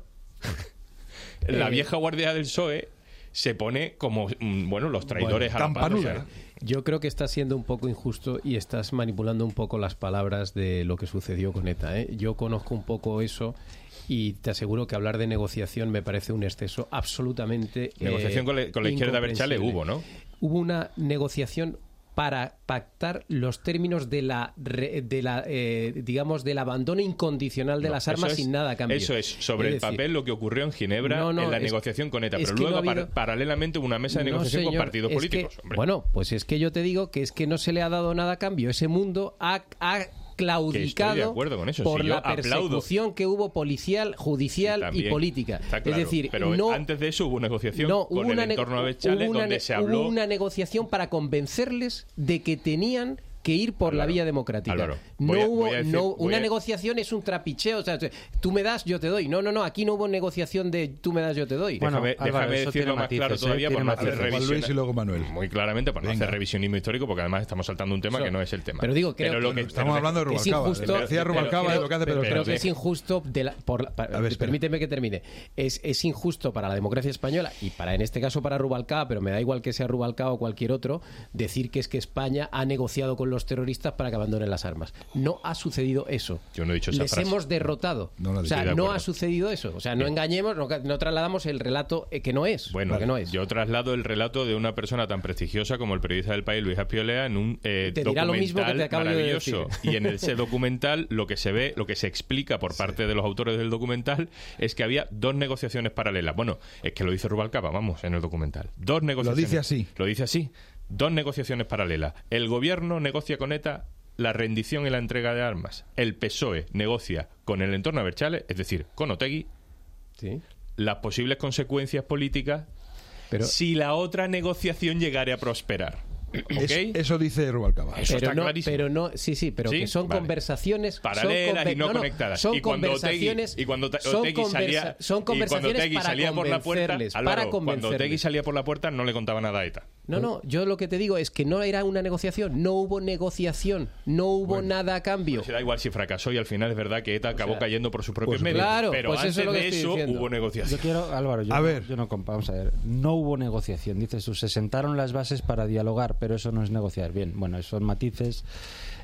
la vieja guardia del P S O E se pone como, bueno, los traidores bueno, a la patria. Yo creo que estás siendo un poco injusto y estás manipulando un poco las palabras de lo que sucedió con ETA, ¿eh? Yo conozco un poco eso y te aseguro que hablar de negociación me parece un exceso absolutamente negociación eh, con, la, con la izquierda Abertzale hubo, ¿no? Hubo una negociación para pactar los términos de la, de la eh, digamos, del abandono incondicional de no, las armas es, sin nada a cambio. Eso es, sobre es decir, el papel lo que ocurrió en Ginebra no, no, en la es, negociación con ETA, pero luego no habido, par, paralelamente hubo una mesa de negociación no, señor, con partidos políticos. Que, bueno, pues es que yo te digo que es que no se le ha dado nada a cambio. Ese mundo ha... ha claudicado con eso. por sí, la persecución aplaudo. que hubo policial, judicial sí, también, y política. Claro, es decir, pero no, antes de eso hubo negociación no, con hubo el entorno Abertzale donde se habló... Hubo una negociación para convencerles de que tenían que ir por Álvaro, la vía democrática. Álvaro, no a, hubo decir, no, una a... negociación es un trapicheo, o sea, tú me das, yo te doy. No, no, no, aquí no hubo negociación de tú me das, yo te doy. Bueno, déjame, Álvaro, déjame decirlo más matices, claro todavía, ¿eh? Por no hacer revisión. Luis y luego Manuel. Muy claramente, por no Venga. hacer revisionismo histórico, porque además estamos saltando un tema so, que no es el tema. Pero digo, creo pero lo que, que estamos pero, hablando de Rubalcaba. Es injusto, decía Rubalcaba de lo que hace Pedro. Creo que es injusto, de la, por la, para, ver, permíteme que termine. Es, es injusto para la democracia española y para en este caso para Rubalcaba, pero me da igual que sea Rubalcaba o cualquier otro, decir que es que España ha negociado con los terroristas para que abandonen las armas. No ha sucedido eso. Yo no he dicho esa Les frase. hemos derrotado. No o sea, no ha sucedido eso. O sea, no Bien. engañemos, no, no trasladamos el relato que no es. Bueno, que no es. yo traslado el relato de una persona tan prestigiosa como el periodista del País, Luis Aspiolea, en un eh, te dirá documental lo mismo que te acabo maravilloso. De decir. Y en ese documental lo que se ve, lo que se explica por parte sí. de los autores del documental es que había dos negociaciones paralelas. Bueno, es que lo dice Rubalcaba, vamos, en el documental. Dos negociaciones. Lo dice así. Lo dice así. Dos negociaciones paralelas. El gobierno negocia con ETA la rendición y la entrega de armas. El P S O E negocia con el entorno Abertzale, es decir, con Otegi, sí. las posibles consecuencias políticas Pero... si la otra negociación llegara a prosperar. ¿Okay? Es, eso dice Rubalcaba. Eso pero está no, clarísimo. Pero no, sí, sí, pero ¿Sí? que son vale. conversaciones paralelas son y no, no, conectadas. Son y cuando conversaciones, Otegi, y cuando Otegi son, conversa, salía, son conversaciones y cuando Otegi para salía por la puerta, Álvaro, para cuando Otegi salía por la puerta no le contaba nada a ETA. No, no, yo lo que te digo es que no era una negociación, no hubo negociación, no hubo bueno, nada a cambio. Pues da igual si fracasó y al final es verdad que ETA acabó o sea, cayendo por sus propios pues, medios. Claro, pero pues antes eso es lo que de eso diciendo. hubo negociación. Yo quiero, Álvaro, yo, a no, ver. yo no vamos a ver, no hubo negociación. Dices tú, se sentaron las bases para dialogar, pero eso no es negociar. Bien, bueno, son matices.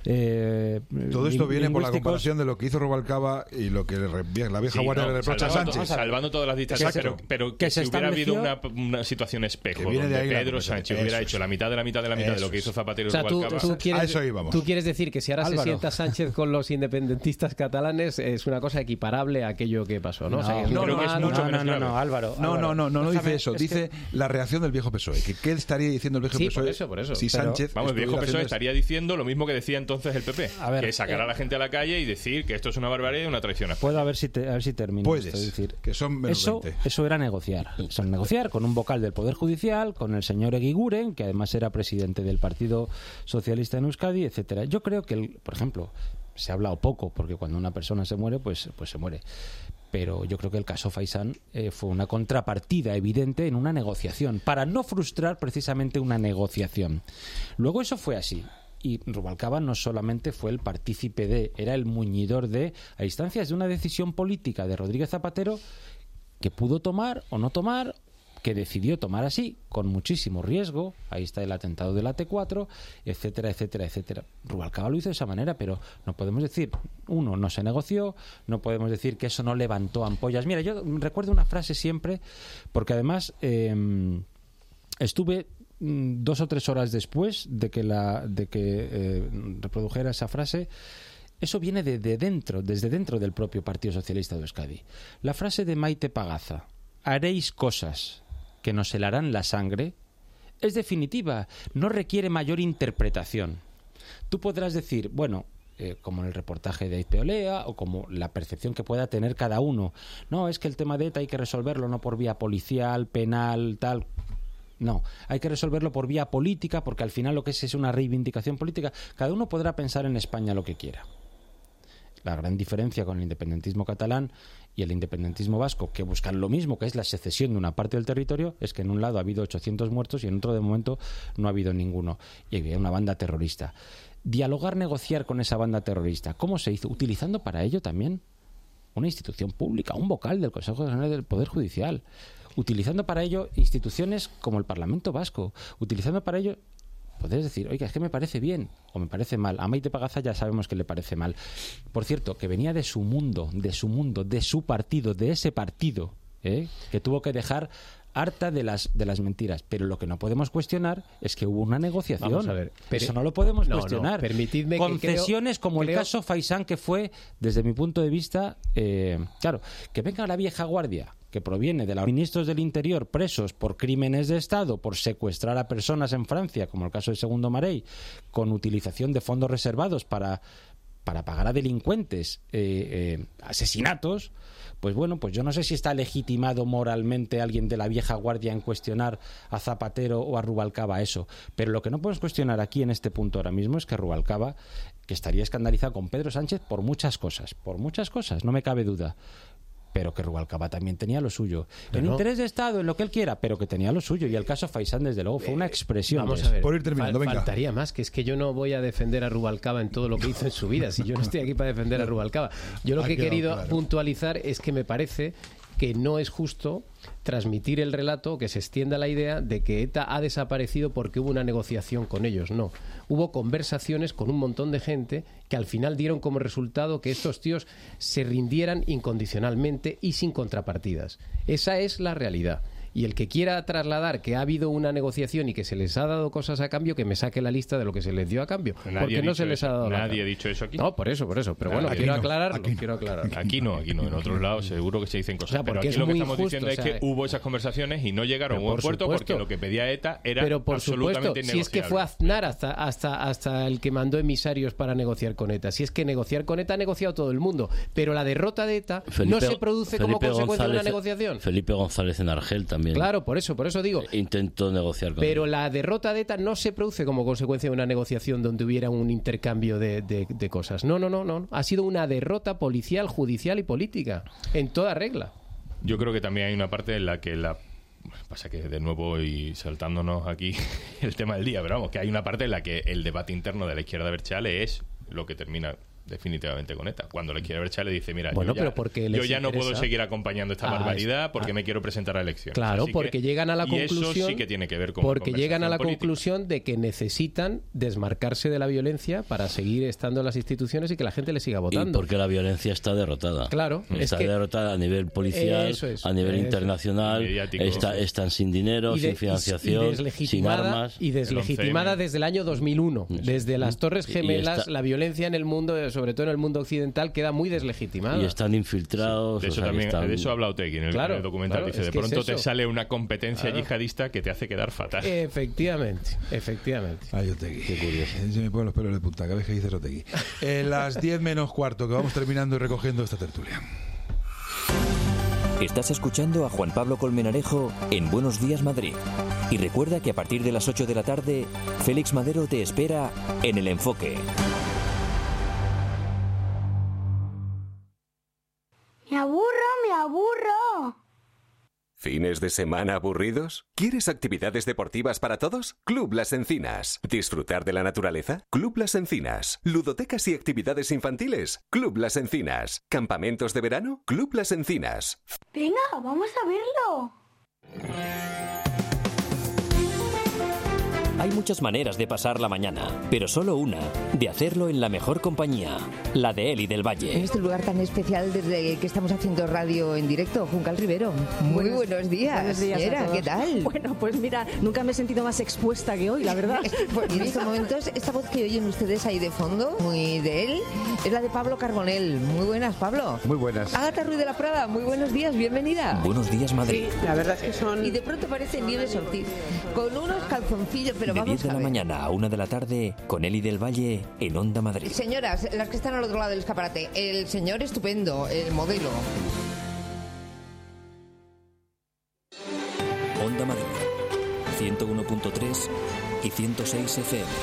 Eh, Todo esto viene por la comparación de lo que hizo Rubalcaba y lo que la vieja sí, guardia no, le reprocha salvando, a Sánchez. Salvando todas las distancias, pero, pero que, que si hubiera habido una, una situación espejo donde de Pedro Sánchez hubiera es. hecho la mitad de la mitad de la mitad eso de lo que hizo Zapatero y o sea, Rubalcaba. Tú, tú, quieres, a eso íbamos. tú quieres decir que si ahora Álvaro. se sienta Sánchez con los independentistas catalanes es una cosa equiparable a aquello que pasó, ¿no? No, o sea, no, no, no, no, no, no, no, no, Álvaro. No, no, no, no, no dice eso. Es dice que... la reacción del viejo P S O E. Que ¿Qué estaría diciendo el viejo sí, P S O E? Por eso, por eso. Si pero, Sánchez. Vamos, el viejo P S O E estaría diciendo lo mismo que decía entonces el P P. A ver, que sacar a la gente a la calle y decir que esto es una barbaridad y una traición. Puedo a ver si, te, a ver si termino. Puedes, esto, es decir, que son menos eso, veinte. Eso era negociar. Son negociar con un vocal del Poder Judicial, con el señor Eguiguren, que además era presidente del Partido Socialista en Euskadi, etcétera. Yo creo que, el, por ejemplo, se ha hablado poco, porque cuando una persona se muere, pues, pues se muere. Pero yo creo que el caso Faisán eh, fue una contrapartida evidente en una negociación, para no frustrar precisamente una negociación. Luego eso fue así. Y Rubalcaba no solamente fue el partícipe de, era el muñidor de, a instancias de una decisión política de Rodríguez Zapatero que pudo tomar o no tomar, que decidió tomar así, con muchísimo riesgo. Ahí está el atentado de la T cuatro, etcétera, etcétera, etcétera. Rubalcaba lo hizo de esa manera, pero no podemos decir, uno, no se negoció, no podemos decir que eso no levantó ampollas. Mira, yo recuerdo una frase siempre, porque además eh, estuve dos o tres horas después de que la de que eh, reprodujera esa frase. Eso viene de, de dentro, desde dentro del propio Partido Socialista de Euskadi. La frase de Maite Pagaza, haréis cosas que nos helarán la sangre, es definitiva, no requiere mayor interpretación. Tú podrás decir, bueno, eh, como en el reportaje de Izpeolea, o como la percepción que pueda tener cada uno, no, es que el tema de ETA hay que resolverlo no por vía policial, penal, tal. No, hay que resolverlo por vía política, porque al final lo que es es una reivindicación política. Cada uno podrá pensar en España lo que quiera. La gran diferencia con el independentismo catalán y el independentismo vasco, que buscan lo mismo, que es la secesión de una parte del territorio, es que en un lado ha habido ochocientos muertos y en otro de momento no ha habido ninguno. Y había una banda terrorista. Dialogar, negociar con esa banda terrorista. ¿Cómo se hizo? Utilizando para ello también una institución pública, un vocal del Consejo General del Poder Judicial. Utilizando para ello instituciones como el Parlamento Vasco. Utilizando para ello... Podés decir, oiga, es que me parece bien o me parece mal. A Maite Pagaza ya sabemos que le parece mal. Por cierto, que venía de su mundo, de su mundo, de su partido, de ese partido, ¿eh? que tuvo que dejar harta de las de las mentiras. Pero lo que no podemos cuestionar es que hubo una negociación. Vamos a ver, pero, eso no lo podemos no, cuestionar. No, permitidme Concesiones que creo, como creo... el caso Faisán, que fue, desde mi punto de vista, eh, claro, que venga la vieja guardia, que proviene de los ministros del Interior presos por crímenes de Estado, por secuestrar a personas en Francia, como el caso de Segundo Marey, con utilización de fondos reservados para, para pagar a delincuentes eh, eh, asesinatos, pues bueno, pues yo no sé si está legitimado moralmente alguien de la vieja guardia en cuestionar a Zapatero o a Rubalcaba eso. Pero lo que no podemos cuestionar aquí en este punto ahora mismo es que Rubalcaba, que estaría escandalizado con Pedro Sánchez por muchas cosas, por muchas cosas, no me cabe duda, pero que Rubalcaba también tenía lo suyo. En no. interés de Estado, en lo que él quiera, pero que tenía lo suyo. Y el caso Faisán, desde luego, fue una expresión. Vamos a ver, por ir terminando, fal- venga. faltaría más, que es que yo no voy a defender a Rubalcaba en todo lo que hizo en su vida. Si yo no estoy aquí para defender a Rubalcaba. Yo lo Ha que he quedado querido claro. puntualizar es que me parece que no es justo transmitir el relato, que se extienda la idea de que ETA ha desaparecido porque hubo una negociación con ellos. No, hubo conversaciones con un montón de gente que al final dieron como resultado que estos tíos se rindieran incondicionalmente y sin contrapartidas. Esa es la realidad. Y el que quiera trasladar que ha habido una negociación y que se les ha dado cosas a cambio, que me saque la lista de lo que se les dio a cambio. Nadie porque ha no dicho se les eso. ha dado Nadie la ha dicho eso aquí. No, por eso, por eso. Pero Nadie. bueno, quiero Aquí no, aclararlo. aquí no. Quiero aclararlo. Aquí no, aquí no. En otros lados seguro que se dicen cosas. O sea, pero porque aquí es lo que muy estamos injusto, diciendo o es sea, que hubo esas conversaciones y no llegaron a pero un por puerto supuesto. porque lo que pedía ETA era Pero por absolutamente supuesto, si es que fue Aznar hasta, hasta, hasta el que mandó emisarios para negociar con ETA. Si es que negociar con ETA ha negociado todo el mundo. Pero la derrota de ETA Felipe, no se produce como Felipe consecuencia González, de una negociación. Felipe González en Argel también. Claro, por eso, por eso digo. Intentó negociar con Pero él. la derrota de ETA no se produce como consecuencia de una negociación donde hubiera un intercambio de, de, de cosas. No, no, no, no. Ha sido una derrota policial, judicial y política. En toda regla. Yo creo que también hay una parte en la que la pasa que de nuevo y saltándonos aquí el tema del día, pero vamos, que hay una parte en la que el debate interno de la izquierda berchale es lo que termina definitivamente con ETA. Cuando le quiere ver echar, le dice, mira, bueno, yo, ya, pero porque yo ya no interesa. puedo seguir acompañando esta ah, barbaridad porque ah, me quiero presentar a elecciones. Claro, Así porque que, llegan a la conclusión... Y eso sí que tiene que ver con Porque llegan a la política. conclusión de que necesitan desmarcarse de la violencia para seguir estando en las instituciones y que la gente le siga votando. Y porque la violencia está derrotada. Claro. Está es que... derrotada a nivel policial, es, a nivel eso, internacional, está, están sin dinero, de, sin financiación, y sin armas. Y deslegitimada desde el año dos mil uno. Desde las Torres Gemelas, está, la violencia en el mundo, sobre todo en el mundo occidental, queda muy deslegitimada. Y están infiltrados. Sí. De, eso o sea, también, están... de eso habla Otegi en el, claro, en el documental. Claro, dice, es de que pronto es te sale una competencia claro. yihadista que te hace quedar fatal. Efectivamente, efectivamente. Ay, Otegi. Qué curioso. Se me ponen los pelos de punta cada vez que dices Otegi. En las diez menos cuarto, que vamos terminando y recogiendo esta tertulia. Estás escuchando a Juan Pablo Colmenarejo en Buenos Días Madrid. Y recuerda que a partir de las ocho de la tarde, Félix Madero te espera en El Enfoque. Me aburro, me aburro. ¿Fines de semana aburridos? ¿Quieres actividades deportivas para todos? Club Las Encinas. ¿Disfrutar de la naturaleza? Club Las Encinas. ¿Ludotecas y actividades infantiles? Club Las Encinas. ¿Campamentos de verano? Club Las Encinas. Venga, vamos a verlo. Hay muchas maneras de pasar la mañana, pero solo una, de hacerlo en la mejor compañía, la de Eli del Valle. En este lugar tan especial desde que estamos haciendo radio en directo, Juncal Rivero. Muy buenos, buenos días, buenos días señora, ¿qué tal? Bueno, pues mira, nunca me he sentido más expuesta que hoy, la verdad. Pues en estos momentos, esta voz que oyen ustedes ahí de fondo, muy de él, es la de Pablo Carbonell. Muy buenas, Pablo. Muy buenas. Ágata Ruiz de la Prada, muy buenos días, bienvenida. Buenos días, Madrid. Sí, la verdad es que son... Y de pronto parece Nieves Ortiz, con unos calzoncillos, pero de vamos diez de a la ver. mañana a una de la tarde con Eli del Valle en Onda Madrid. Señoras, las que están al otro lado del escaparate, el señor estupendo, el modelo. Onda Madrid, ciento uno punto tres y ciento seis F M.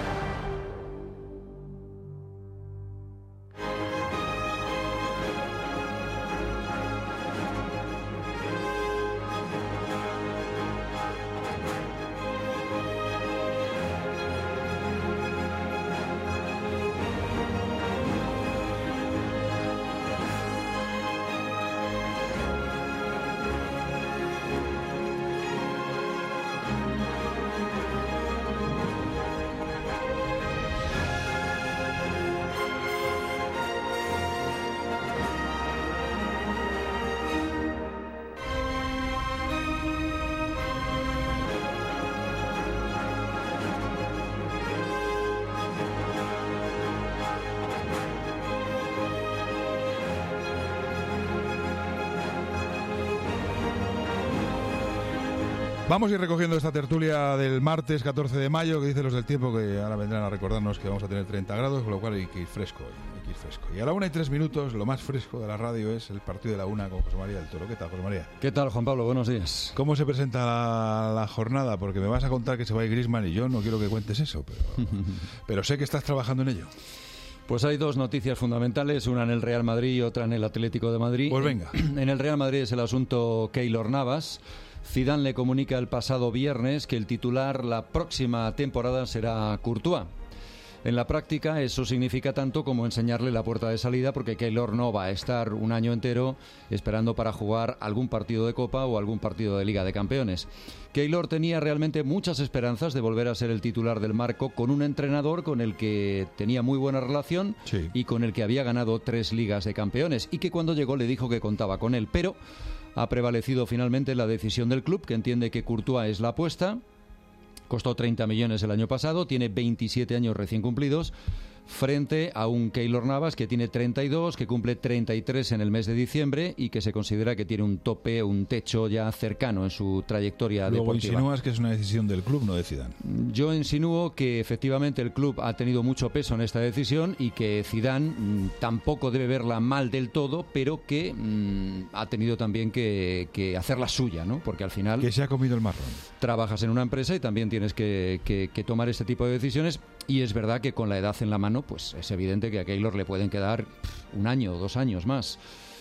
Vamos a ir recogiendo esta tertulia del martes catorce de mayo, que dicen los del tiempo que ahora vendrán a recordarnos que vamos a tener treinta grados, con lo cual hay que ir fresco hoy, hay que ir fresco. Y a la una y tres minutos, lo más fresco de la radio es el partido de la una con José María del Toro. ¿Qué tal, José María? ¿Qué tal, Juan Pablo? Buenos días. ¿Cómo se presenta la, la jornada? Porque me vas a contar que se va a ir Griezmann y yo no quiero que cuentes eso, pero, pero sé que estás trabajando en ello. Pues hay dos noticias fundamentales, una en el Real Madrid y otra en el Atlético de Madrid. Pues venga. En el Real Madrid es el asunto Keylor Navas. Zidane le comunica el pasado viernes que el titular la próxima temporada será Courtois. En la práctica eso significa tanto como enseñarle la puerta de salida, porque Keylor no va a estar un año entero esperando para jugar algún partido de Copa o algún partido de Liga de Campeones. Keylor tenía realmente muchas esperanzas de volver a ser el titular del Marco con un entrenador con el que tenía muy buena relación, sí, y con el que había ganado tres Ligas de Campeones, y que cuando llegó le dijo que contaba con él, pero ha prevalecido finalmente la decisión del club, que entiende que Courtois es la apuesta. Costó treinta millones el año pasado, tiene veintisiete años recién cumplidos, frente a un Keylor Navas que tiene treinta y dos, que cumple treinta y tres en el mes de diciembre y que se considera que tiene un tope, un techo ya cercano en su trayectoria Luego deportiva. insinúas que es una decisión del club, no de Zidane. Yo insinúo que efectivamente el club ha tenido mucho peso en esta decisión y que Zidane mmm, tampoco debe verla mal del todo, pero que mmm, ha tenido también que, que hacerla suya, ¿no? Porque al final... Que se ha comido el marrón. Trabajas en una empresa y también tienes que, que, que tomar este tipo de decisiones, y es verdad que con la edad en la mano pues es evidente que a Keylor le pueden quedar un año o dos años más.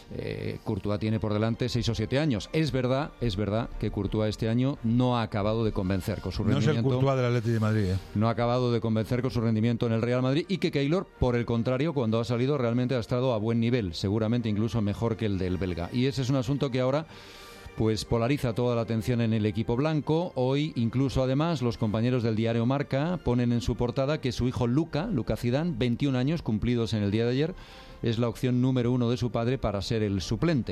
Eh, Courtois tiene por delante seis o siete años. Es verdad, es verdad que Courtois este año no ha acabado de convencer con su rendimiento. No es el Courtois del Atlético de Madrid. ¿eh? No ha acabado de convencer con su rendimiento en el Real Madrid, y que Keylor, por el contrario, cuando ha salido realmente ha estado a buen nivel, seguramente incluso mejor que el del belga. Y ese es un asunto que ahora pues polariza toda la atención en el equipo blanco. Hoy, incluso además, los compañeros del diario Marca ponen en su portada que su hijo Luka, Luka Zidane, veintiún años cumplidos en el día de ayer, es la opción número uno de su padre para ser el suplente.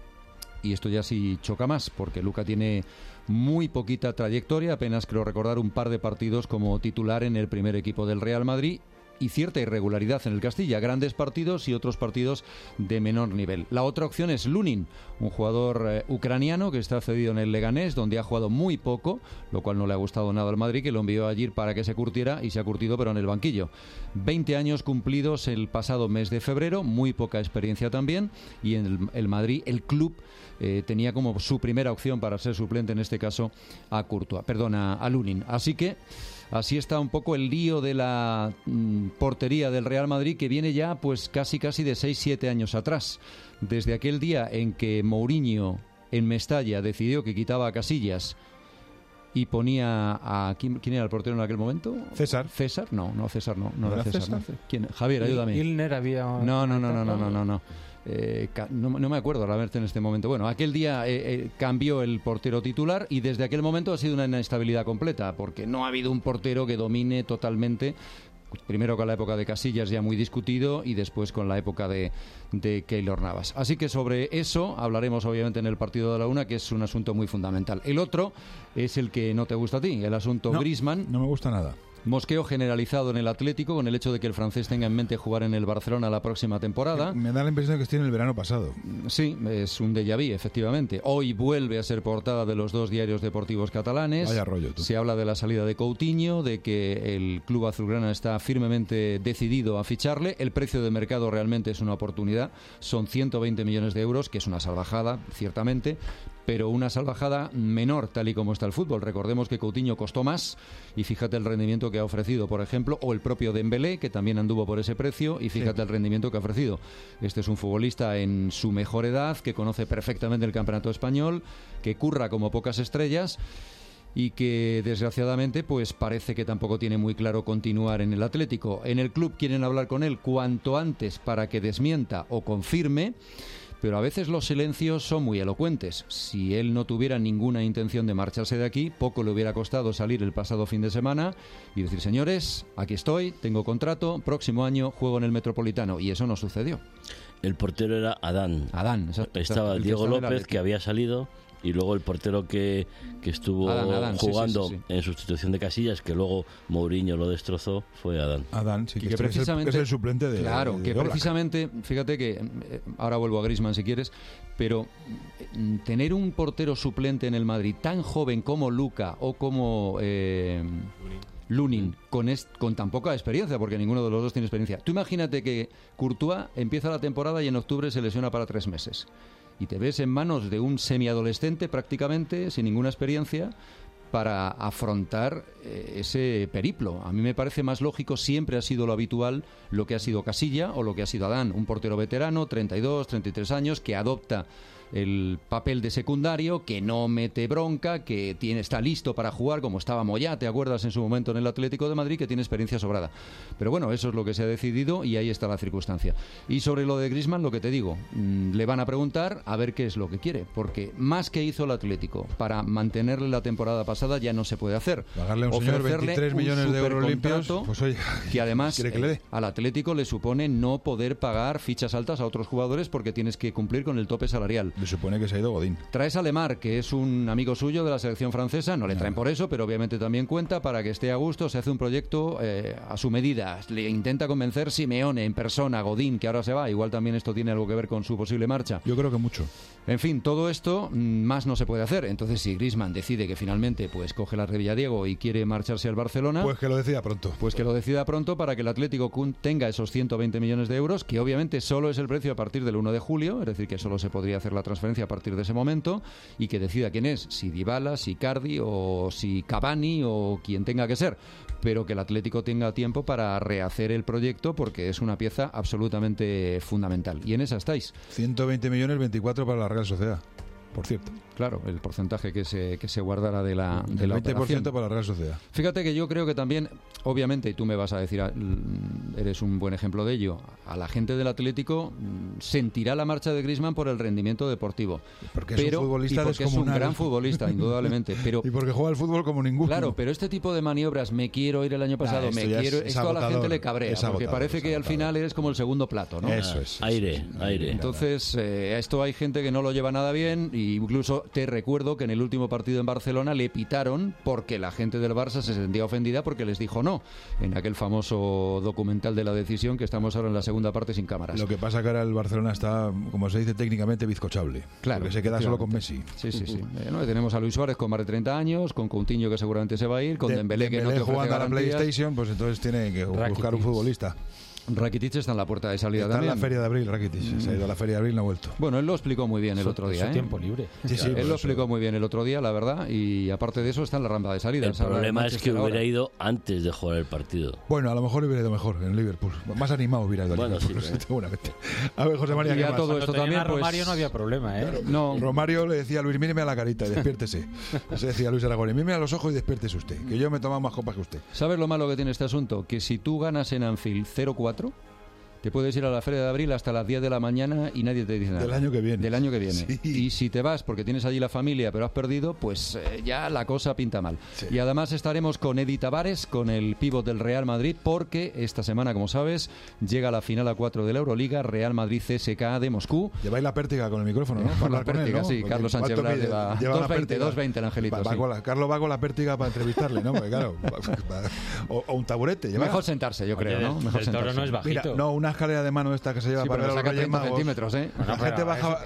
Y esto ya sí choca más, porque Luka tiene muy poquita trayectoria, apenas creo recordar un par de partidos como titular en el primer equipo del Real Madrid, y cierta irregularidad en el Castilla, grandes partidos y otros partidos de menor nivel. La otra opción es Lunin, un jugador eh, ucraniano que está cedido en el Leganés, donde ha jugado muy poco, lo cual no le ha gustado nada al Madrid, que lo envió allí para que se curtiera, y se ha curtido pero en el banquillo. veinte años cumplidos el pasado mes de febrero, muy poca experiencia también, y en el, el Madrid, el club, eh, tenía como su primera opción para ser suplente, en este caso a Courtois, perdona, a Lunin. Así que así está un poco el lío de la mm, portería del Real Madrid, que viene ya pues casi casi de seis siete años atrás. Desde aquel día en que Mourinho en Mestalla decidió que quitaba a Casillas y ponía a... ¿Quién, quién era el portero en aquel momento? César. ¿César? No, no César, no. No, ¿No era era César. César? No. ¿Quién? Javier, ayúdame. Ilner había... No, no, no, no, no, no, no, no. Eh, no, no me acuerdo realmente en este momento. Bueno, aquel día eh, eh, cambió el portero titular, y desde aquel momento ha sido una inestabilidad completa, porque no ha habido un portero que domine totalmente. Primero con la época de Casillas, ya muy discutido, y después con la época de, de Keylor Navas. Así que sobre eso hablaremos obviamente en el partido de la una, que es un asunto muy fundamental. El otro es el que no te gusta a ti, el asunto no, Griezmann. No me gusta nada. Mosqueo generalizado en el Atlético con el hecho de que el francés tenga en mente jugar en el Barcelona la próxima temporada. Me da la impresión de que estoy en el verano pasado. Sí, es un déjà vu, efectivamente. Hoy vuelve a ser portada de los dos diarios deportivos catalanes. Vaya rollo, tú. Se habla de la salida de Coutinho, de que el club azulgrana está firmemente decidido a ficharle. El precio de mercado realmente es una oportunidad. Son ciento veinte millones de euros, que es una salvajada, ciertamente, pero una salvajada menor tal y como está el fútbol. Recordemos que Coutinho costó más, y fíjate el rendimiento que ha ofrecido, por ejemplo, o el propio Dembélé, que también anduvo por ese precio, y fíjate sí. el rendimiento que ha ofrecido. Este es un futbolista en su mejor edad, que conoce perfectamente el campeonato español, que curra como pocas estrellas, y que desgraciadamente pues parece que tampoco tiene muy claro continuar en el Atlético. En el club quieren hablar con él cuanto antes para que desmienta o confirme, pero a veces los silencios son muy elocuentes. Si él no tuviera ninguna intención de marcharse de aquí, poco le hubiera costado salir el pasado fin de semana y decir: señores, aquí estoy, tengo contrato, próximo año juego en el Metropolitano. Y eso no sucedió. El portero era Adán. Adán, exacto. Estaba el Diego que estaba López, que había salido, y luego el portero que, que estuvo Adán, Adán, jugando sí, sí, sí, sí. en sustitución de Casillas, que luego Mourinho lo destrozó, fue Adán. Adán, sí, que, que precisamente es el, es el suplente de Claro, de que Oblak. Precisamente, fíjate que, eh, ahora vuelvo a Griezmann si quieres, pero eh, tener un portero suplente en el Madrid tan joven como Luka o como... Eh, Lunin, con, est, con tan poca experiencia, porque ninguno de los dos tiene experiencia. Tú imagínate que Courtois empieza la temporada y en octubre se lesiona para tres meses. Y te ves en manos de un semiadolescente prácticamente, sin ninguna experiencia, para afrontar eh, ese periplo. A mí me parece más lógico, siempre ha sido lo habitual, lo que ha sido Casilla o lo que ha sido Adán, un portero veterano, treinta y dos, treinta y tres años, que adopta el papel de secundario, que no mete bronca, que tiene, está listo para jugar, como estaba Moyá, ¿te acuerdas en su momento en el Atlético de Madrid? Que tiene experiencia sobrada. Pero bueno, eso es lo que se ha decidido y ahí está la circunstancia. Y sobre lo de Griezmann, lo que te digo, mmm, le van a preguntar a ver qué es lo que quiere, porque más que hizo el Atlético para mantenerle la temporada pasada ya no se puede hacer. Pagarle a un señor veintitrés millones de euros limpios, pues oye, que además que le dé? Eh, al Atlético le supone no poder pagar fichas altas a otros jugadores porque tienes que cumplir con el tope salarial. Le supone que se ha ido Godín. Traes a Lemar, que es un amigo suyo de la selección francesa, no le traen por eso, pero obviamente también cuenta para que esté a gusto. Se hace un proyecto eh, a su medida. Le intenta convencer Simeone en persona, Godín, que ahora se va. Igual también esto tiene algo que ver con su posible marcha. Yo creo que mucho. En fin, todo esto más no se puede hacer. Entonces, si Griezmann decide que finalmente pues coge la Revilladiego y quiere marcharse al Barcelona, pues que lo decida pronto. Pues que lo decida pronto para que el Atlético tenga esos ciento veinte millones de euros, que obviamente solo es el precio a partir del uno de julio, es decir, que solo se podría hacer la transferencia a partir de ese momento, y que decida quién es, si Dybala, si Icardi o si Cavani o quien tenga que ser. pero que el Atlético tenga tiempo para rehacer el proyecto porque es una pieza absolutamente fundamental. Y en esa estáis. ciento veinte millones, veinticuatro para la Real Sociedad, por cierto. Claro, el porcentaje que se, que se guardara de la, de el la veinte por ciento operación. para la Real Sociedad. Fíjate que yo creo que también, obviamente, y tú me vas a decir, eres un buen ejemplo de ello, a la gente del Atlético sentirá la marcha de Griezmann por el rendimiento deportivo. Porque es pero, un futbolista y porque es un descomunal. gran futbolista, indudablemente. Pero, y porque juega al fútbol como ninguno. Claro, pero este tipo de maniobras, me quiero ir el año pasado, Ah, esto me ya quiero... es- es esto a la agotador, gente le cabrea, es porque agotador, parece es que al final eres como el segundo plato, ¿no? Eso es. Aire, aire. Entonces, eh, a esto hay gente que no lo lleva nada bien, y incluso te recuerdo que en el último partido en Barcelona le pitaron porque la gente del Barça se sentía ofendida porque les dijo no, en aquel famoso documental de la decisión que estamos ahora en la segunda parte sin cámaras. Lo que pasa que ahora el Barcelona está, como se dice técnicamente, bizcochable. Claro, Porque se queda solo con Messi. Sí, sí, sí. Eh, ¿no? Tenemos a Luis Suárez con más de treinta años, con Coutinho que seguramente se va a ir, con De- Dembélé que no te ofrece jugando a la garantías. PlayStation, pues entonces tiene que buscar un Rakitic. futbolista. Rakitic está en la puerta de salida Está también. en la feria de abril, Rakitic. Se ha ido a la feria de abril y no ha vuelto. Bueno, él lo explicó muy bien el Su- otro día. su ¿eh? tiempo libre. Sí, sí, él por lo eso. explicó muy bien el otro día, la verdad, y aparte de eso está en la rampa de salida. El Se habla de problema es que Manchester ahora. hubiera ido antes de jugar el partido. Bueno, a lo mejor hubiera ido mejor en Liverpool. Más animado hubiera ido a Bueno, Liverpool, sí, pero- seguramente. A ver, José María, Y ¿qué a más? todo esto también, a pues... Romario no había problema, ¿eh? No, Romario le decía a Luis, míreme a la carita y despiértese. Se decía a Luis Aragón, míreme a los ojos y despiértese usted, que yo me he tomado más copas que usted. ¿Sabes lo malo que tiene este asunto? Que si tú ganas en Anfield cero cuatro, te puedes ir a la Feria de Abril hasta las diez de la mañana y nadie te dice nada. Del año que viene. Del año que viene. Sí. Y si te vas porque tienes allí la familia pero has perdido, pues eh, ya la cosa pinta mal. Sí. Y además estaremos con Eddie Tavares, con el pívot del Real Madrid, porque esta semana, como sabes, llega la final a cuatro de la Euroliga, Real Madrid C S K A de Moscú. Lleváis la pértiga con el micrófono, ¿no? Para La hablar con él, pértiga, ¿no? sí, Porque Carlos Sánchez ¿cuánto Blas mide? lleva Lleva la dos veinte, pértiga. dos veinte el angelito, Va- va sí. con la- Carlos va con la pértiga para entrevistarle, ¿no? Porque claro, va- va- o, o un taburete. lleva. Mejor sentarse, yo creo, Oye, ¿no? del- Mejor del Toro sentarse. no es bajito. Mira, no, una escalera de mano esta que se lleva Sí, para pero ver a los saca Reyes treinta Magos. centímetros, ¿eh? Bueno, La gente, pero baja,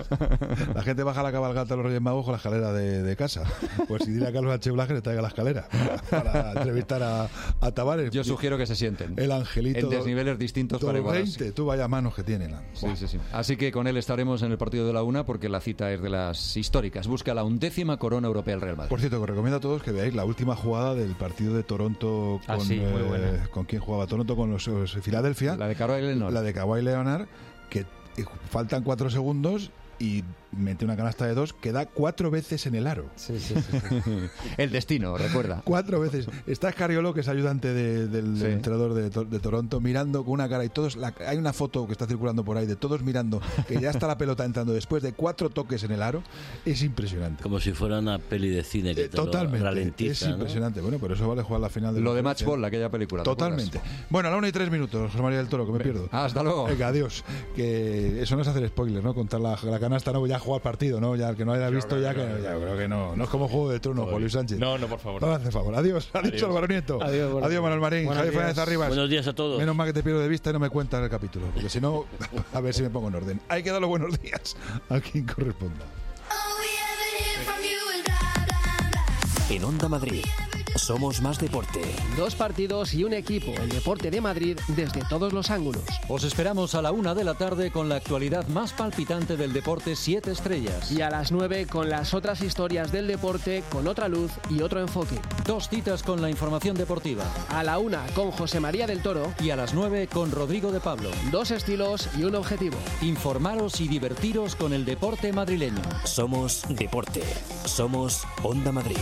eso la gente baja la cabalgata a los Reyes Magos con la escalera de, de casa. Pues si dile a Carlos H. Blas que le traiga la escalera para, para entrevistar a, a Tavares. Yo sugiero que se sienten. El angelito. En desniveles distintos para igualarse. veinte, tú vaya manos que tienen. Sí, sí, sí. Así que con él estaremos en el partido de la una porque la cita es de las históricas. Busca la undécima corona europea el Real Madrid. Por cierto, que os recomiendo a todos que veáis la última jugada del partido de Toronto con, Ah, sí, muy eh, buena. con quien jugaba Toronto, con los, los Filadelfia. La de Kawhi Leonard. La de Kawhi Leonard, que eh, faltan cuatro segundos y mete una canasta de dos que da cuatro veces en el aro. Sí, sí, sí. El destino, recuerda. Cuatro veces. Está Scariolo, que es ayudante de- del Sí. entrenador de, To- de Toronto, mirando con una cara y todos. La, hay una foto que está circulando por ahí de todos mirando, que ya está la pelota entrando después de cuatro toques en el aro. Es impresionante. Como si fuera una peli de cine que Eh, te lo Totalmente. ralentiza, Es ¿no? impresionante. Bueno, por eso vale jugar la final de Lo la de conferencia. Matchball, aquella película. ¿te Totalmente. acuerdas? Bueno, a la una y tres minutos, José María del Toro, que me pierdo. Hasta luego. Venga, adiós. Que eso no es hacer spoilers, ¿no? Contar la, la canasta, no, ya jugar partido, ¿no? Ya el que no haya visto, ya que, ya creo que no. No es como Juego de Tronos, Juan Luis Sánchez. No, no, por favor. No me hace favor. Adiós. Adiós, Adiós. Álvaro Nieto. Adiós, buenos Adiós, Manuel Marín. Buenos Javier días. Fernández Arribas. Buenos días a todos. Menos mal que te pierdo de vista y no me cuentas el capítulo, porque si no, a ver si me pongo en orden. Hay que dar los buenos días a quien corresponda. En Onda Madrid, somos más deporte. Dos partidos y un equipo, el deporte de Madrid desde todos los ángulos. Os esperamos a la una de la tarde con la actualidad más palpitante del deporte siete estrellas. Y a las nueve con las otras historias del deporte con otra luz y otro enfoque. Dos citas con la información deportiva. A la una con José María del Toro. Y a las nueve con Rodrigo de Pablo. Dos estilos y un objetivo. Informaros y divertiros con el deporte madrileño. Somos deporte. Somos Onda Madrid.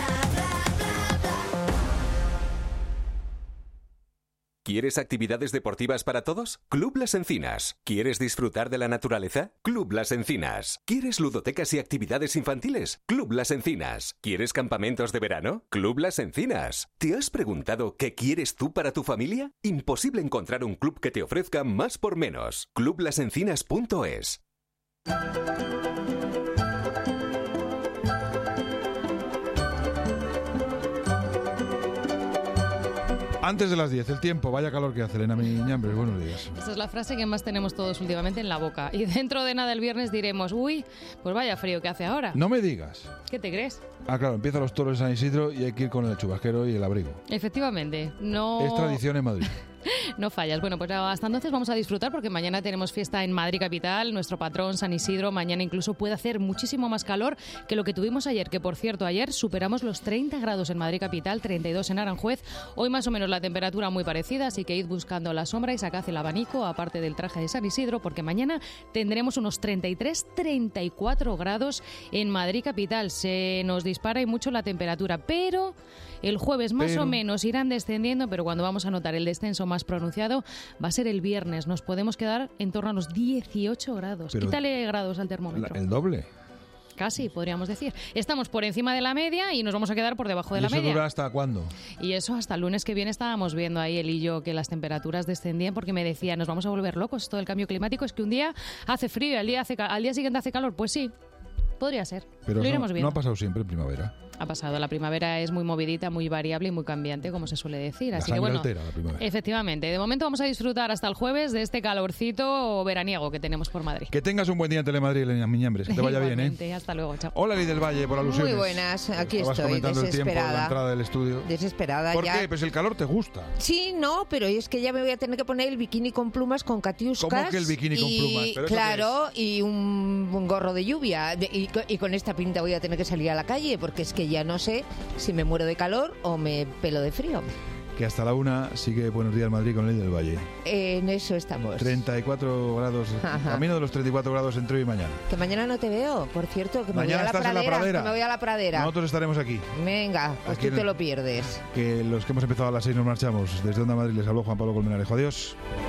¿Quieres actividades deportivas para todos? Club Las Encinas. ¿Quieres disfrutar de la naturaleza? Club Las Encinas. ¿Quieres ludotecas y actividades infantiles? Club Las Encinas. ¿Quieres campamentos de verano? Club Las Encinas. ¿Te has preguntado qué quieres tú para tu familia? Imposible encontrar un club que te ofrezca más por menos. club las encinas punto es. Antes de las diez, el tiempo. Vaya calor que hace, Elena Miñambres. Buenos días. Esa es la frase que más tenemos todos últimamente en la boca. Y dentro de nada el viernes diremos, uy, pues vaya frío que hace ahora. No me digas. ¿Qué te crees? Ah, claro, empiezan los toros de San Isidro y hay que ir con el chubasquero y el abrigo. Efectivamente, no... Es tradición en Madrid. No fallas. Bueno, pues hasta entonces vamos a disfrutar porque mañana tenemos fiesta en Madrid capital, nuestro patrón San Isidro. Mañana incluso puede hacer muchísimo más calor que lo que tuvimos ayer, que por cierto ayer superamos los treinta grados en Madrid capital, treinta y dos en Aranjuez. Hoy más o menos la temperatura muy parecida, así que id buscando la sombra y sacad el abanico aparte del traje de San Isidro porque mañana tendremos unos treinta y tres, treinta y cuatro grados en Madrid capital. Se nos dispara y mucho la temperatura, pero el jueves más Pero... o menos irán descendiendo, pero cuando vamos a notar el descenso más pronunciado va a ser el viernes. Nos podemos quedar en torno a los dieciocho grados. Pero Quítale grados al termómetro. La, el doble. Casi, podríamos decir. Estamos por encima de la media y nos vamos a quedar por debajo de ¿Y la eso media. dura hasta cuándo? Y eso hasta el lunes que viene estábamos viendo ahí él y yo que las temperaturas descendían porque me decía, nos vamos a volver locos, todo el cambio climático es que un día hace frío y al día, hace, al día siguiente hace calor. Pues sí, podría ser. Pero Lo no, iremos no viendo. ha pasado siempre en primavera. Ha pasado. La primavera es muy movidita, muy variable y muy cambiante, como se suele decir. Así que bueno, altera la primavera. efectivamente. De momento vamos a disfrutar hasta el jueves de este calorcito veraniego que tenemos por Madrid. Que tengas un buen día en Telemadrid, Elena Miñambres. Que te vaya bien, ¿eh? Igualmente. Hasta luego. Chao. Hola, Liz del Valle, por alusiones. Muy buenas, aquí Estabas estoy, comentando el tiempo de la desesperada. entrada del estudio. Desesperada ¿Por ya. qué? Pues el calor te gusta. Sí, no, pero es que ya me voy a tener que poner el bikini con plumas con catiuscas. ¿Cómo que el bikini con y, plumas? ¿Pero eso claro, y un, un gorro de lluvia. De- y, co- y con esta pinta voy a tener que salir a la calle porque es que ya no sé si me muero de calor o me pelo de frío. Que hasta la una sigue Buenos Días Madrid con Liz del Valle. En eso estamos. treinta y cuatro grados, Ajá. camino de los treinta y cuatro grados entre hoy y mañana. Que mañana no te veo, por cierto, que me Mañana voy a la estás en la pradera. pradera. Que me voy a la pradera. Nosotros estaremos aquí. Venga, pues Aquí tú en te el- lo pierdes. Que los que hemos empezado a las seis nos marchamos. Desde Onda Madrid les habló Juan Pablo Colmenarejo. Adiós.